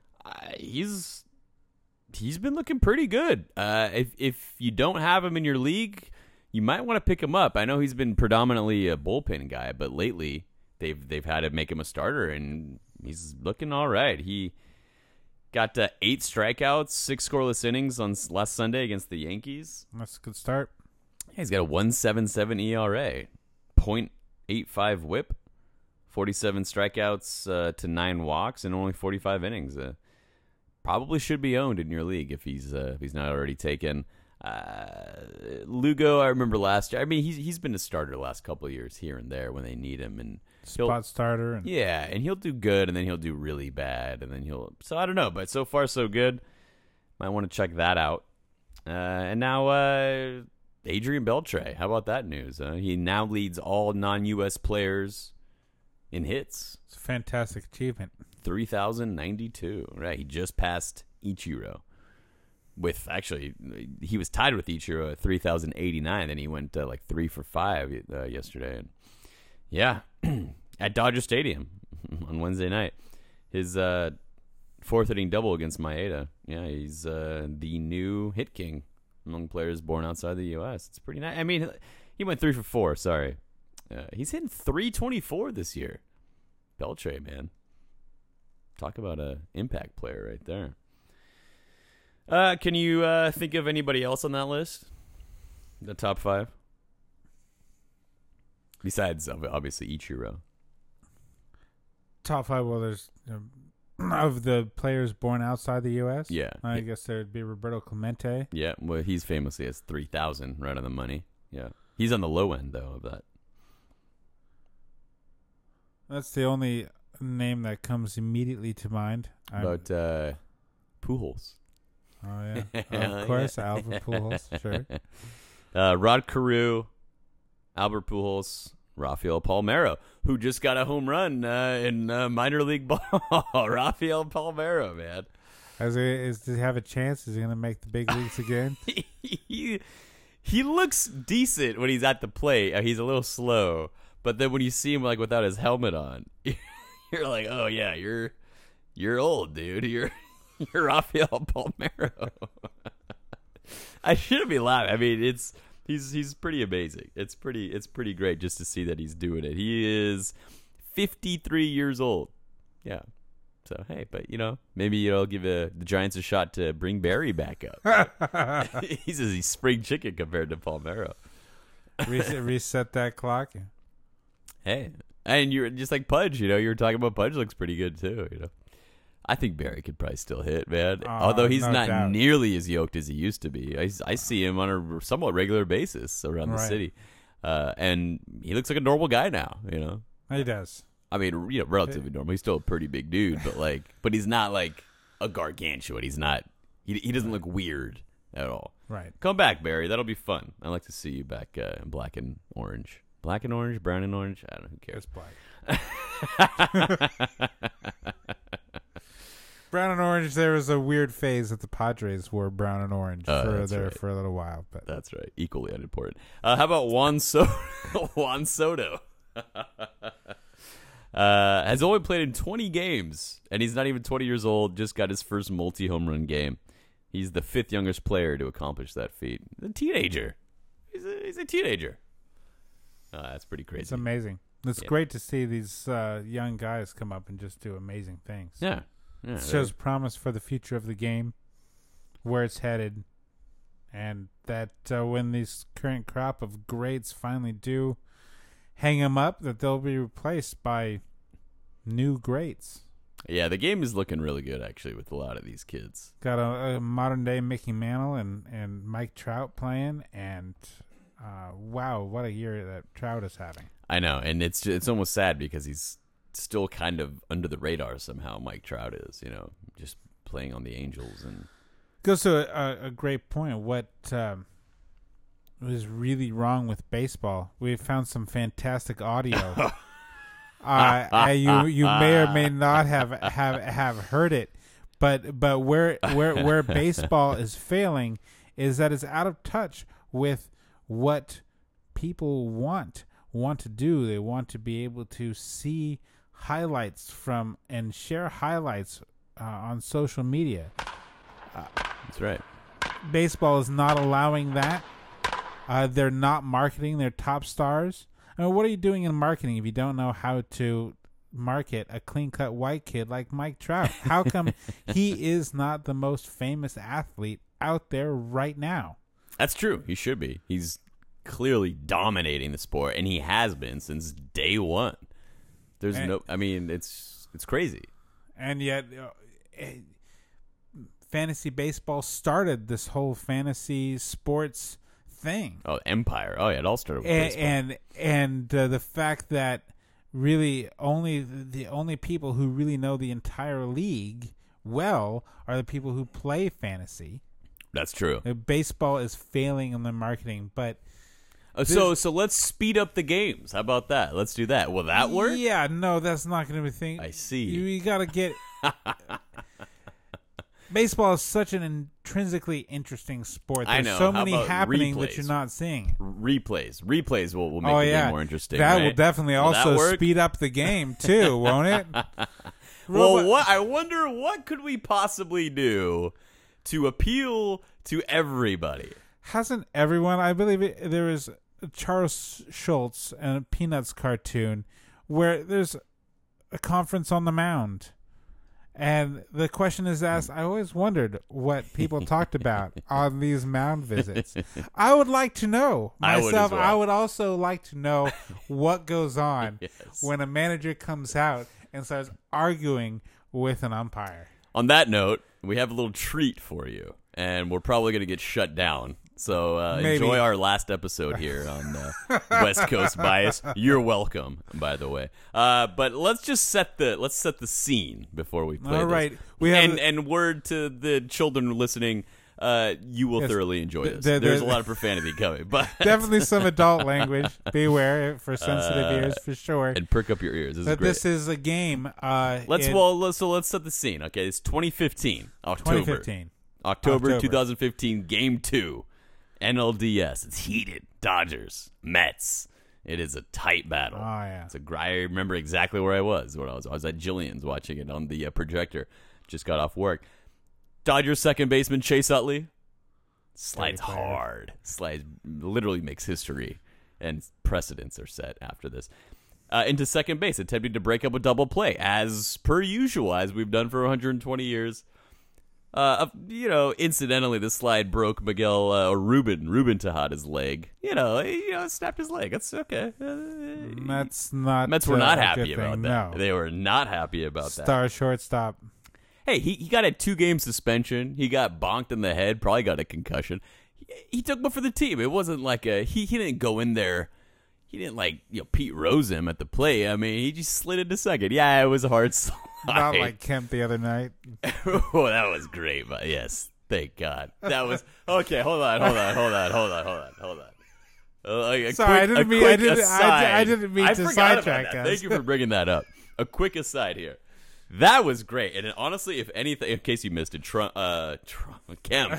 He's been looking pretty good. If you don't have him in your league, you might want to pick him up. I know he's been predominantly a bullpen guy, but lately they've had to make him a starter, and he's looking all right. He got 8 strikeouts, 6 scoreless innings on last Sunday against the Yankees. That's a good start. Yeah, he's got a 1.77 ERA, 0.85 WHIP, 47 strikeouts to 9 walks, and only 45 innings. Probably should be owned in your league if he's not already taken. Lugo, I remember last year. I mean, he's been a starter the last couple of years here and there when they need him, and spot starter. And he'll do good, and then he'll do really bad, and then so I don't know, but so far so good. Might want to check that out. And now Adrian Beltre. How about that news? He now leads all non-U.S. players in hits. It's a fantastic achievement. 3,092. Right, he just passed Ichiro. He was tied with Ichiro at 3,089, and he went like 3 for 5 yesterday. And yeah, at Dodger Stadium on Wednesday night, his 4th inning double against Maeda. Yeah, he's the new hit king among players born outside the U.S. It's pretty nice. I mean, he went 3 for 4. Sorry, he's hitting 324 this year. Beltre, man, talk about a impact player right there. Can you think of anybody else on that list? The top 5? Besides, obviously, Ichiro. Top 5, well, there's of the players born outside the U.S.? Yeah. I guess there would be Roberto Clemente. Yeah, well, he's famously has 3,000 right on the money. Yeah. He's on the low end, though, of that. That's the only name that comes immediately to mind. But Pujols. Oh, yeah. Of course, Albert Pujols, sure. Rod Carew, Albert Pujols, Rafael Palmeiro, who just got a home run in minor league ball. Rafael Palmeiro, man. Does he have a chance? Is he going to make the big leagues again? He looks decent when he's at the plate. He's a little slow. But then when you see him like without his helmet on, you're like, oh, yeah, you're You're old, dude. You're Rafael Palmeiro. I shouldn't be laughing. I mean, he's pretty amazing. It's pretty great just to see that he's doing it. He is 53 years old. Yeah. So hey, but maybe give the Giants a shot to bring Barry back up. He's a spring chicken compared to Palmeiro. Reset that clock. Hey, and you're just like Pudge. You were talking about Pudge looks pretty good too. I think Barry could probably still hit, man. Although he's not nearly as yoked as he used to be. I see him on a somewhat regular basis around the city, and he looks like a normal guy now. He does. I mean, relatively normal. He's still a pretty big dude, but he's not like a gargantuan. He's not. He doesn't look weird at all. Right. Come back, Barry. That'll be fun. I'd like to see you back in black and orange. Black and orange, brown and orange. I don't know. Who cares? It's black. Brown and orange. There was a weird phase that the Padres wore brown and orange for a little while. But that's right. Equally unimportant. How about Juan Soto? Has only played in 20 games, and he's not even 20 years old. Just got his first multi-home run game. He's the 5th youngest player to accomplish that feat. A teenager. He's a teenager. That's pretty crazy. It's amazing. It's great to see these young guys come up and just do amazing things. Yeah. It shows promise for the future of the game, where it's headed, and that when these current crop of greats finally do hang them up, that they'll be replaced by new greats. Yeah, the game is looking really good, actually, with a lot of these kids. Got a modern-day Mickey Mantle and Mike Trout playing, and wow, what a year that Trout is having. I know, and it's almost sad because he's still kind of under the radar somehow. Mike Trout is, just playing on the Angels, and goes to a great point. What was really wrong with baseball? We found some fantastic audio. You may or may not have heard it, but where baseball is failing is that it's out of touch with what people want to do. They want to be able to see highlights from and share highlights on social media. That's right. Baseball is not allowing that. They're not marketing their top stars. I mean, what are you doing in marketing if you don't know how to market a clean-cut white kid like Mike Trout? How come he is not the most famous athlete out there right now? That's true. He should be. He's clearly dominating the sport, and he has been since day one. It's crazy. And yet, fantasy baseball started this whole fantasy sports thing. Oh, empire. Oh, yeah, it all started with baseball. And the fact that really the only people who really know the entire league well are the people who play fantasy. That's true. Baseball is failing in the marketing, but so let's speed up the games. How about that? Let's do that. Will that work? Yeah, no, that's not going to be a thing. I see. You got to get. Baseball is such an intrinsically interesting sport. There's so many happening that you're not seeing. Replays will make the game more interesting. That right? will definitely also speed up the game too, won't it? Well, I wonder what could we possibly do to appeal to everybody. Hasn't everyone? I believe there is a Charles Schultz and a Peanuts cartoon where there's a conference on the mound. And the question is asked, I always wondered what people talked about on these mound visits. I would like to know myself. I would also like to know what goes on when a manager comes out and starts arguing with an umpire. On that note, we have a little treat for you, and we're probably going to get shut down. So enjoy our last episode here on West Coast Bias. You're welcome, by the way. But let's just set the scene before we play. All right, this. we have and word to the children listening. You will thoroughly enjoy this. There's a lot of profanity coming, but definitely some adult language. Beware for sensitive ears, for sure. And perk up your ears. This is a game. Let's set the scene. Okay, it's 2015, October 2015, Game 2. NLDS. It's heated. Dodgers, Mets. It is a tight battle. Oh, yeah. I remember exactly where I was when I was at Jillian's watching it on the projector. Just got off work. Dodgers second baseman Chase Utley slides hard. Literally makes history, and precedents are set after this. Into second base, attempting to break up a double play, as per usual, as we've done for 120 years. Incidentally, the slide broke Ruben Tejada's leg. Snapped his leg. That's okay. That's not. Mets were not happy about thing. that. No. They were not happy about that. Star shortstop. Hey, he got a 2-game suspension. He got bonked in the head. Probably got a concussion. He took one for the team. It wasn't like he didn't go in there. He didn't Pete Rose him at the play. I mean, he just slid into second. Yeah, it was a hard slide. Not like Kemp the other night. Oh, that was great. But yes, thank God. That was okay. Hold on. Sorry, I didn't mean to sidetrack us. Thank you for bringing that up. A quick aside here. That was great. And honestly, if anything, in case you missed it, Kemp.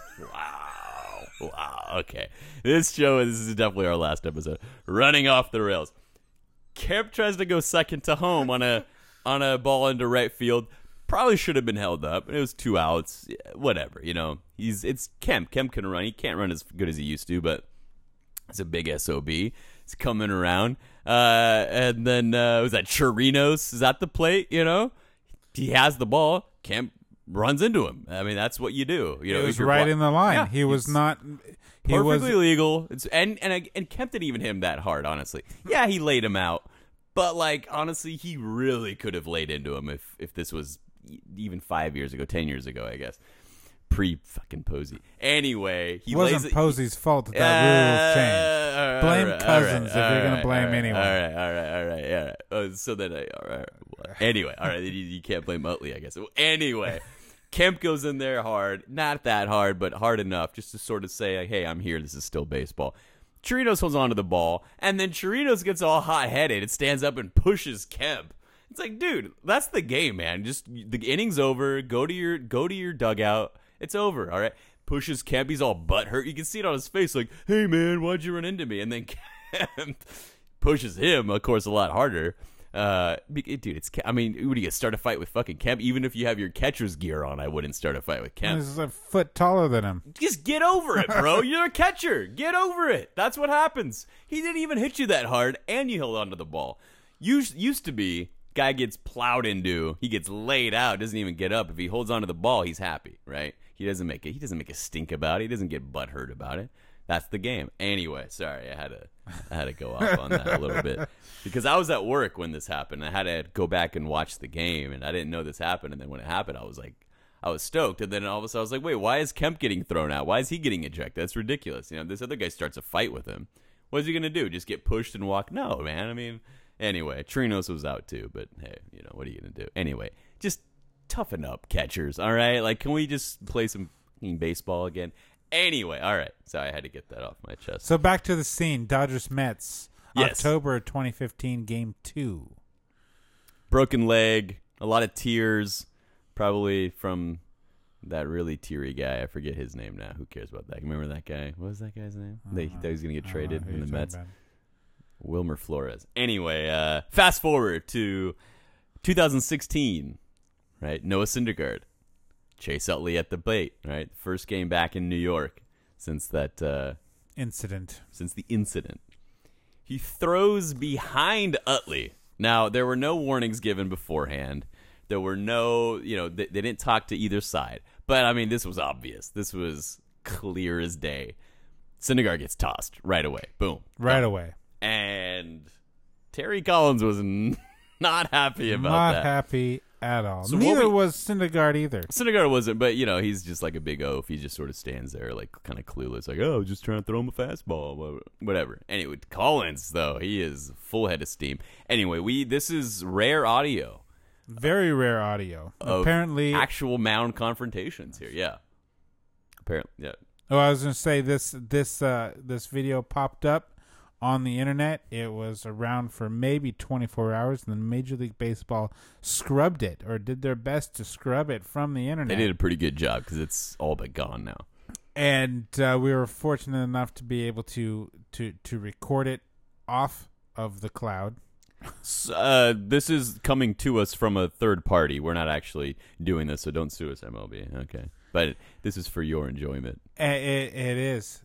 Wow. Okay. This is definitely our last episode. Running off the rails. Kemp tries to go second to home on a ball into right field. Probably should have been held up. It was 2 outs. Whatever, it's Kemp. Kemp can run. He can't run as good as he used to, but it's a big SOB. He's coming around. And then was that Chirinos is at the plate, He has the ball. Kemp runs into him. I mean, that's what you do. He was right in the line. Yeah, he was not. He perfectly legal. And Kemp didn't even hit him that hard, honestly. Yeah, he laid him out. But, honestly, he really could have laid into him if this was even 5 years ago, 10 years ago, I guess. Pre-fucking Posey. Anyway, it wasn't Posey's fault that rule changed. Blame Cousins if you're going to blame anyone. All right. So then, anyway, all right, you can't blame Utley, I guess. Anyway, Kemp goes in there hard. Not that hard, but hard enough just to sort of say, hey, I'm here. This is still baseball. Chirinos holds onto the ball, and then Chirinos gets all hot-headed. It stands up and pushes Kemp. It's like, dude, that's the game, man. Just the inning's over. Go to your dugout. It's over, all right? Pushes Kemp. He's all butthurt. You can see it on his face like, hey, man, why'd you run into me? And then Kemp pushes him, of course, a lot harder. Dude, would you start a fight with fucking Kemp? Even if you have your catcher's gear on, I wouldn't start a fight with Kemp. He's a foot taller than him. Just get over it, bro. You're a catcher. Get over it. That's what happens. He didn't even hit you that hard, and you held onto the ball. Used to be, guy gets plowed into, he gets laid out, doesn't even get up. If he holds onto the ball, he's happy, right? He doesn't make a stink about it. He doesn't get butthurt about it. That's the game. Anyway, sorry, I had to go off on that a little bit because I was at work when this happened. I had to go back and watch the game, and I didn't know this happened. And then when it happened, I was stoked. And then all of a sudden, I was like, wait, why is Kemp getting thrown out? Why is he getting ejected? That's ridiculous. This other guy starts a fight with him. What is he gonna do? Just get pushed and walk? No, man. I mean, anyway, Chirinos was out too, but hey, what are you gonna do? Anyway, just toughen up, catchers. All right, can we just play some baseball again? Anyway, all right. So I had to get that off my chest. So back to the scene. Dodgers-Mets. Yes. October 2015, Game 2. Broken leg. A lot of tears. Probably from that really teary guy. I forget his name now. Who cares about that? Remember that guy? What was that guy's name? He thought he was going to get traded in the Mets. Wilmer Flores. Anyway, fast forward to 2016. Right? Noah Syndergaard. Chase Utley at the plate, right? First game back in New York since that incident. Since the incident. He throws behind Utley. Now, there were no warnings given beforehand. There were no, they didn't talk to either side. But, I mean, this was obvious. This was clear as day. Syndergaard gets tossed right away. Boom. Right away. And Terry Collins was not happy about that. Not happy at all. So neither was Syndergaard either. Syndergaard wasn't, but he's just like a big oaf. He just sort of stands there, kind of clueless, like, oh, just trying to throw him a fastball, whatever. Anyway, Collins though, he is full head of steam. Anyway, this is rare audio, very rare audio. Apparently, actual mound confrontations here. Yeah, apparently, yeah. Oh, I was gonna say this video popped up on the internet. It was around for maybe 24 hours, and then Major League Baseball scrubbed it, or did their best to scrub it from the internet. They did a pretty good job because it's all but gone now. And we were fortunate enough to be able to record it off of the cloud. This is coming to us from a third party. We're not actually doing this, so don't sue us, MLB. Okay, but this is for your enjoyment. It is.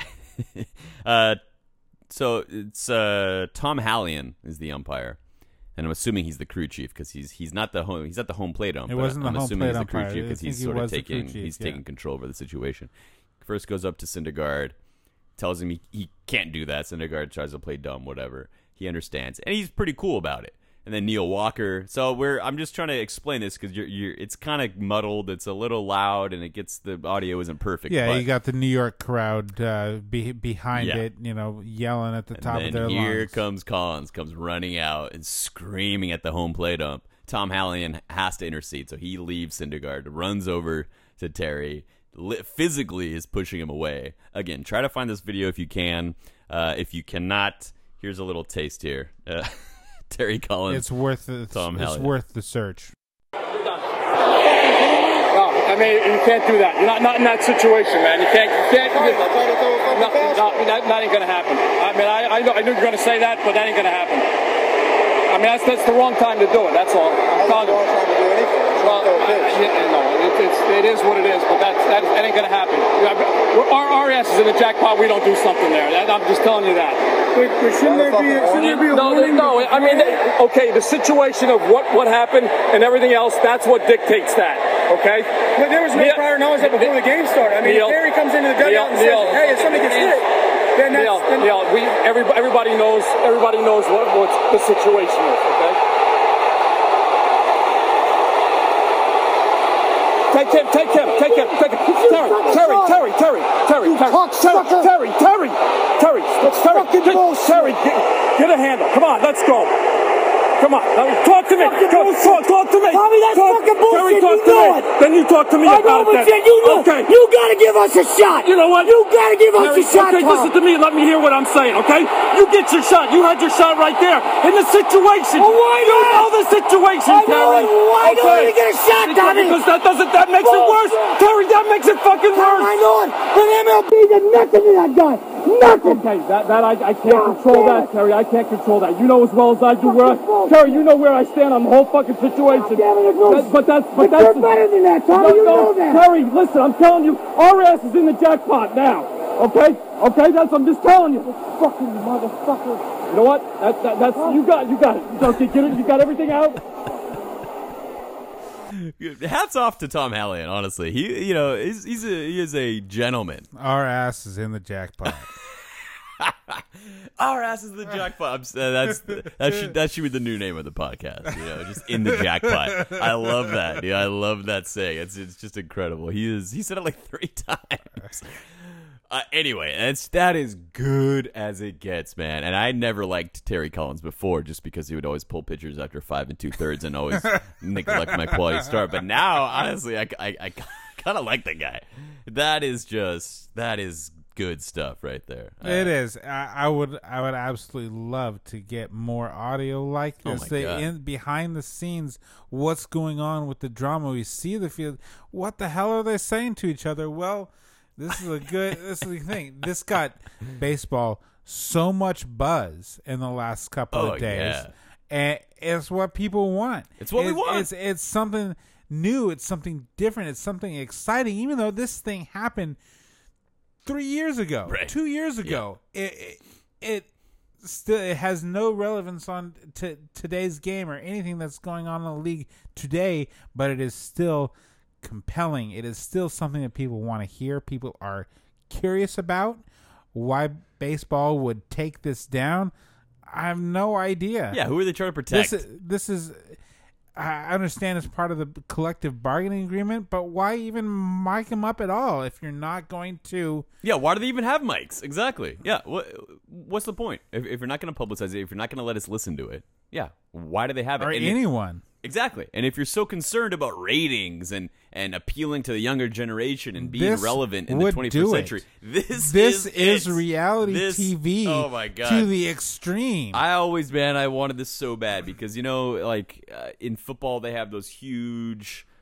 So it's Tom Hallion is the umpire, and I'm assuming he's the crew chief because he's not the home plate umpire. It wasn't the home plate umpire. I'm assuming he's the crew chief because he's sort of taking control over the situation. First goes up to Syndergaard, tells him he can't do that. Syndergaard tries to play dumb, whatever. He understands, and he's pretty cool about it. And then Neil Walker. So I'm just trying to explain this because it's kind of muddled. It's a little loud, and the audio isn't perfect. Yeah, but you got the New York crowd behind it, yelling at the top of their lungs. Here comes Collins, comes running out and screaming at the home plate ump. Tom Hallion has to intercede, so he leaves Syndergaard, runs over to Terry, physically is pushing him away. Again, try to find this video if you can. If you cannot, here's a little taste here. Terry Collins. It's worth the search. No, I mean you can't do that. You're not in that situation, man. You can't. That ain't gonna happen. I mean, I knew you were gonna say that, but that ain't gonna happen. I mean, that's the wrong time to do it. That's all. I'm telling you. Well, it is what it is, but that ain't gonna happen. Our ass is in the jackpot. We don't do something there. I'm just telling you that. Shouldn't there be a warning? No. I mean, okay, the situation of what happened and everything else, that's what dictates that. Okay. But there was no prior knowledge that before the game started. I mean, if Terry comes into the dugout and says, "Hey, if somebody gets hit," then everybody knows what the situation is. Okay. Take him. Terry, get a handle. Come on, let's go. Come on, talk to me. Talk to me. Tommy, that's fucking bullshit. Terry, then you talk to me about it. Okay. You gotta give us a shot. You know what? You gotta give us a shot. Okay, listen to me and let me hear what I'm saying, okay? You get your shot. You had your shot right there in the situation. Well, why you know the situation, Terry. Why don't you get a shot, Tommy? Because that makes it worse. Terry, that makes it fucking worse. I know it. But MLB did nothing to that guy. Nothing. Okay, I can't control that, Terry. I can't control that. You know as well as I do Terry, you know where I stand on the whole fucking situation. But that's you're better than that, Tommy. You know that. Terry, listen, I'm telling you, our ass is in the jackpot now. Okay, I'm just telling you. Fucking motherfucker. You know what? That's you got it. Okay, get it. You got everything out. Hats off to Tom Hallion. Honestly, he is a gentleman. Our ass is in the jackpot. Our ass is the jackpot. That should be the new name of the podcast. Just in the jackpot. I love that. Yeah, I love that saying. It's just incredible. He said it like 3 times. Anyway, that is good as it gets, man. And I never liked Terry Collins before, just because he would always pull pitchers after 5 2/3 and always neglect my quality start. But now, honestly, I kind of like the guy. That is good stuff right there. It is. I would absolutely love to get more audio like this. Behind the scenes, what's going on with the drama? We see the field. What the hell are they saying to each other? Well, this is the thing. This got baseball so much buzz in the last couple of days. Yeah. And it's what people want. It's what we want. It's something new. It's something different. It's something exciting. Even though this thing happened 3 years ago, right. 2 years ago, it has no relevance on to today's game or anything that's going on in the league today, but it is still compelling. It is still something that people want to hear. People are curious about. Why baseball would take this down, I have no idea. Yeah, who are they trying to protect? This is I understand it's part of the collective bargaining agreement, but why even mic them up at all if you're not going to? Yeah, why do they even have mics? Exactly. Yeah, what's the point? If you're not going to publicize it, if you're not going to let us listen to it, yeah, why do they have it? Or anyone. Exactly. And if you're so concerned about ratings and appealing to the younger generation and being relevant in the 21st century, this is reality TV oh my God. To the extreme. I wanted this so bad because, in football they have those huge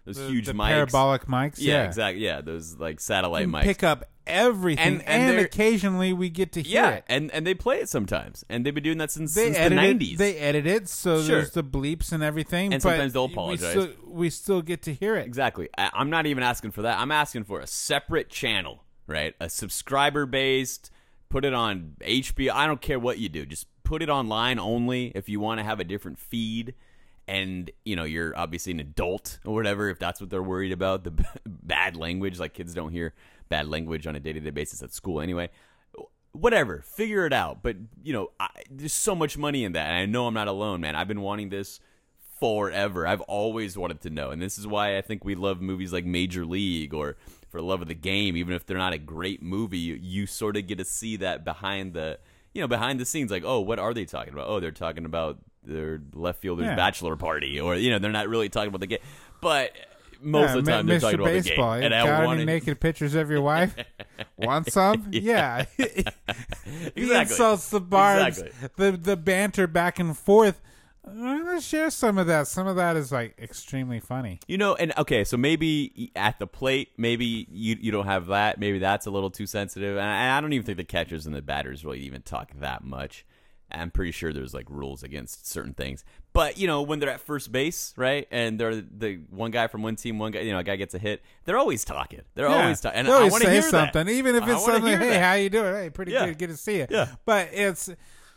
those huge the mics, parabolic mics. Yeah, exactly. Yeah, those like satellite mics. Pick up everything, and occasionally we get to hear it. and they play it sometimes, and they've been doing that since the 90s. They edit it, so there's the bleeps and everything. And sometimes they'll apologize. We still get to hear it. Exactly. I'm not even asking for that. I'm asking for a separate channel, right? A subscriber-based, put it on HBO. I don't care what you do. Just put it online only if you want to have a different feed. And, you're obviously an adult or whatever, if that's what they're worried about, the bad language. Like, kids don't hear bad language on a day-to-day basis at school anyway. Whatever. Figure it out. But, there's so much money in that. And I know I'm not alone, man. I've been wanting this forever. I've always wanted to know. And this is why I think we love movies like Major League or For the Love of the Game. Even if they're not a great movie, you sort of get to see that behind the scenes. Like, oh, what are they talking about? Oh, they're talking about their left fielder's bachelor party, or they're not really talking about the game, but most of the time they're talking about Baseball. the game. And got any naked pictures of your wife? Want some? Yeah. Exactly. The insults, the barbs, exactly. the banter back and forth. Let's share some of that. Some of that is like extremely funny. And okay, so maybe at the plate, maybe you don't have that. Maybe that's a little too sensitive. And I don't even think the catchers and the batters really even talk that much. I'm pretty sure there's like rules against certain things. But, when they're at first base, right, and they're the one guy from one team, one guy, a guy gets a hit, they're always talking. They're always talking. And I want to hear something, that. Even if it's something, hey, how you doing? Hey, pretty good to see you. Yeah. But it's,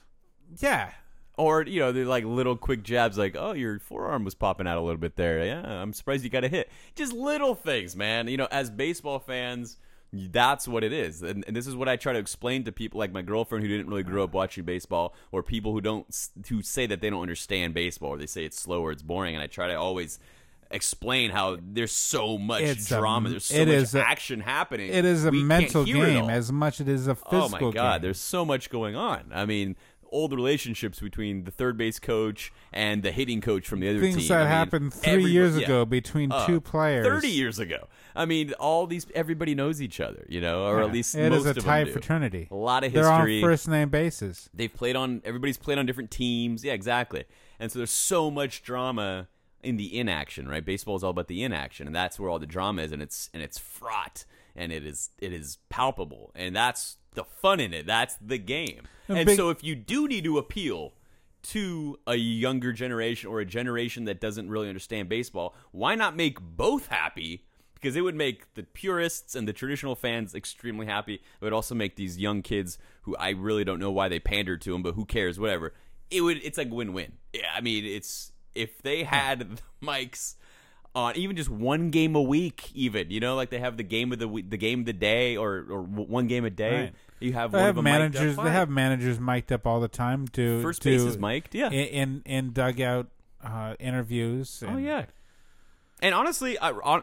Or, they're like little quick jabs like, oh, your forearm was popping out a little bit there. Yeah, I'm surprised you got a hit. Just little things, man. As baseball fans, that's what it is. And this is what I try to explain to people like my girlfriend who didn't really grow up watching baseball, or people who say that they don't understand baseball, or they say it's slow or it's boring. And I try to always explain how there's so much drama. There's so much action happening. It is a mental game as much as it is a physical game. Oh, my God. There's so much going on. I mean, old relationships between the third base coach and the hitting coach from the other team. Things that happened 3 years ago between two players. 30 years ago. I mean, everybody knows each other, or at least it most is a of them tight do. fraternity. A lot of history. They're on first name basis. Everybody's played on different teams. Yeah, exactly. And so there's so much drama in the inaction, right? Baseball is all about the inaction, and that's where all the drama is, and it's fraught, and it is palpable, and that's the fun in it. That's the game. And so if you do need to appeal to a younger generation or a generation that doesn't really understand baseball, why not make both happy? Because it would make the purists and the traditional fans extremely happy. It would also make these young kids who I really don't know why they pandered to them, but who cares, whatever. It's like win-win. Yeah, I mean, if they had the mics on even just one game a week, even like they have the game of the week, the game of the day, or one game a day. Right. You have one of them managers. Mic'd up. They have managers mic'd up all the time. First base is mic'd, yeah. In dugout interviews. Oh yeah. And honestly,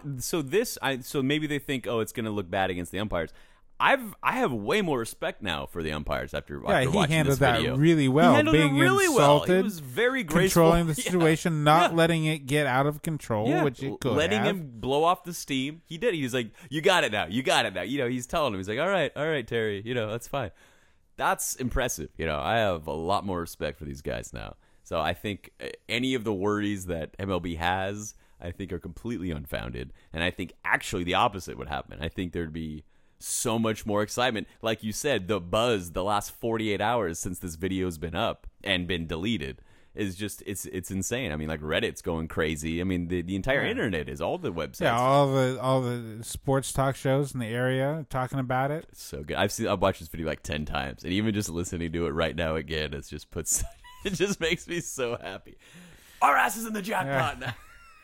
so maybe they think, oh, it's going to look bad against the umpires. I have way more respect now for the umpires after watching this video. He handled that really well. He handled being it really insulted, well. He was very graceful. Controlling the situation, not letting it get out of control, which it could letting him blow off the steam. He did. He was like, you got it now. You got it now. He's telling him. He's like, all right, Terry. That's fine. That's impressive. I have a lot more respect for these guys now. So I think any of the worries that MLB has, I think are completely unfounded. And I think actually the opposite would happen. I think there'd be so much more excitement. Like you said, the buzz the last 48 hours since this video's been up and been deleted is just it's insane. I mean, like Reddit's going crazy. I mean, the entire internet is, all the websites. Yeah, all the sports talk shows in the area talking about it. It's so good. I've watched this video like 10 times, and even just listening to it right now again, it just makes me so happy. Our ass is in the jackpot now.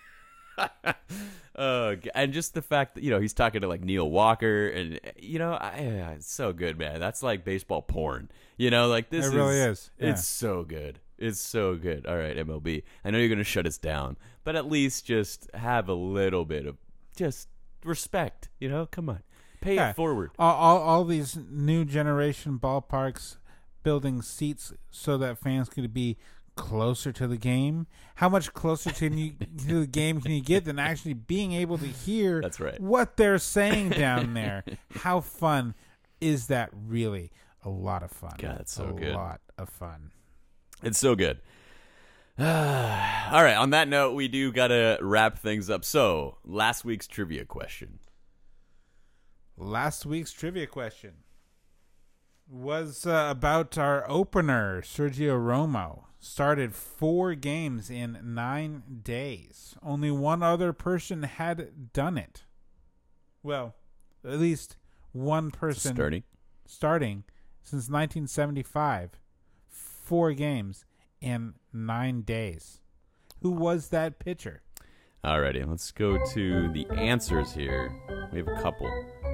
And just the fact that he's talking to like Neil Walker, and it's so good, man. That's like baseball porn. Like this. It really is. Yeah. It's so good. It's so good. All right, MLB. I know you're going to shut us down, but at least just have a little bit of just respect. Come on, pay it forward. All these new generation ballparks building seats so that fans could be closer to the game. How much closer to the game can you get than actually being able to hear That's right. what they're saying down there? How fun is that really? A lot of fun. God, it's so good. A lot of fun. It's so good. All right, on that note, we do got to wrap things up. So, last week's trivia question. Last week's trivia question was about our opener, Sergio Romo. Started 4 games in 9 days. Only one other person had done it. Well, at least one person starting since 1975. 4 games in 9 days. Who was that pitcher? Alrighty, let's go to the answers here. We have a couple.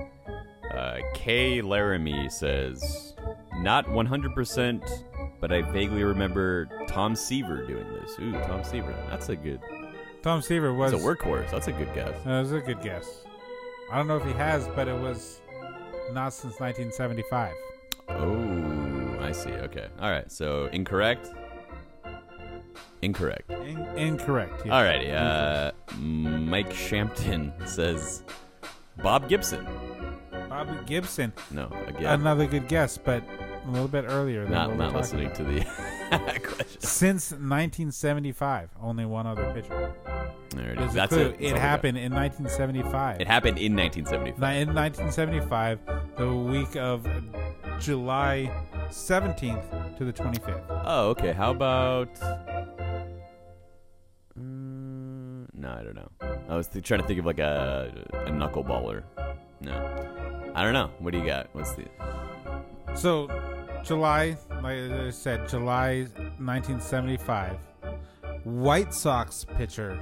Kay Laramie says, not 100%, but I vaguely remember Tom Seaver doing this. Ooh, Tom Seaver. That's a good... Tom Seaver was... It's a workhorse. That's a good guess. That was a good guess. I don't know if he has, but it was not since 1975. Oh, I see. Okay. All right. So, incorrect? Incorrect. Incorrect. Yes. Alrighty. Mike Shampton says Bob Gibson. Bob Gibson. No, again. Another good guess, but a little bit earlier. Than not listening to the question. Since 1975, only one other pitcher. There it is. That's it. It happened in 1975. It happened in 1975. In 1975, the week of July 17th to the 25th. Oh, okay. How about... no, I don't know. I was trying to think of like a knuckleballer. No. I don't know. What do you got? What's the... So, July, like I said, July 1975. White Sox pitcher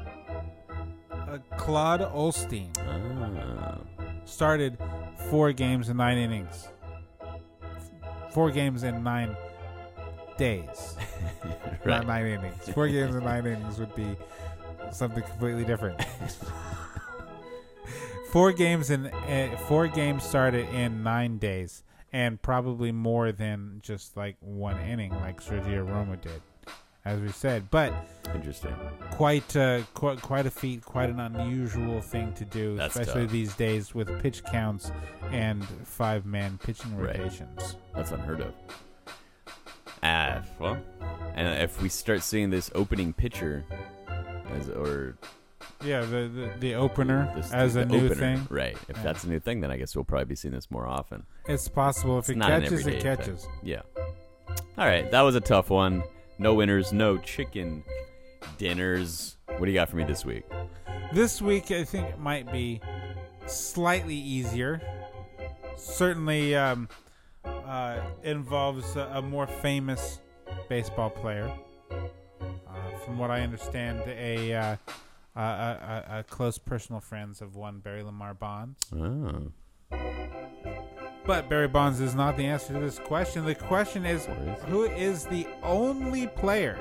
Claude Olstein started 4 games in 9 innings. 4 games in 9 days. Right. Not 9 innings. 4 games in 9 innings would be something completely different. 4 games started in 9 days, and probably more than just like 1 inning, like Sergio Romo did, as we said. But interesting, quite a feat, quite an unusual thing to do, especially these days with pitch counts and 5-man pitching rotations. Right. That's unheard of. Well, and if we start seeing this opening pitcher the opener as a new thing. Right. If that's a new thing, then I guess we'll probably be seeing this more often. It's possible. If it catches, it catches. Thing. Yeah. All right. That was a tough one. No winners, no chicken dinners. What do you got for me this week? This week, I think it might be slightly easier. Certainly involves a more famous baseball player. From what I understand, a close personal friends of one Barry Lamar Bonds. Oh. But Barry Bonds is not the answer to this question. The question is, who is the only player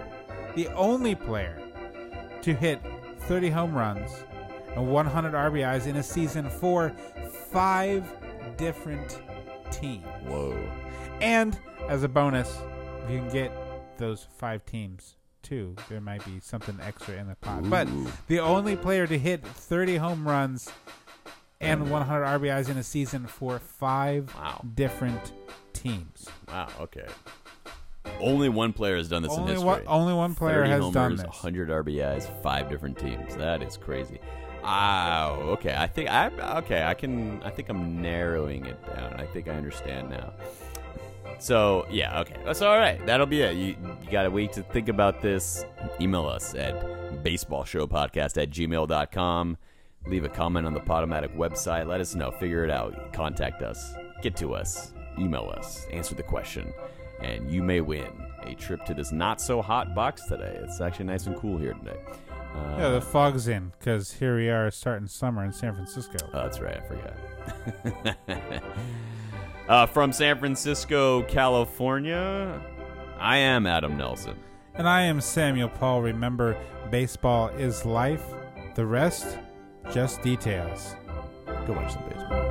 to hit 30 home runs and 100 RBIs in a season for 5 different teams? Whoa. And as a bonus, if you can get those 5 teams too, there might be something extra in the pot. Ooh. But the only player to hit 30 home runs and 100 RBIs in a season for 5 different teams. Wow, okay. Only one player has done this in history. Only one player has homers, done this. 100 RBIs, 5 different teams. That is crazy. Okay. I think I'm narrowing it down. I think I understand now. So, yeah, okay. That's all right. That'll be it. You got to wait to think about this. Email us at baseballshowpodcast@gmail.com. Leave a comment on the Podomatic website. Let us know. Figure it out. Contact us. Get to us. Email us. Answer the question. And you may win a trip to this not-so-hot box today. It's actually nice and cool here today. Yeah, the fog's in because here we are starting summer in San Francisco. Oh, that's right. I forgot. From San Francisco, California, I am Adam Nelson. And I am Samuel Paul. Remember, baseball is life. The rest, just details. Go watch some baseball.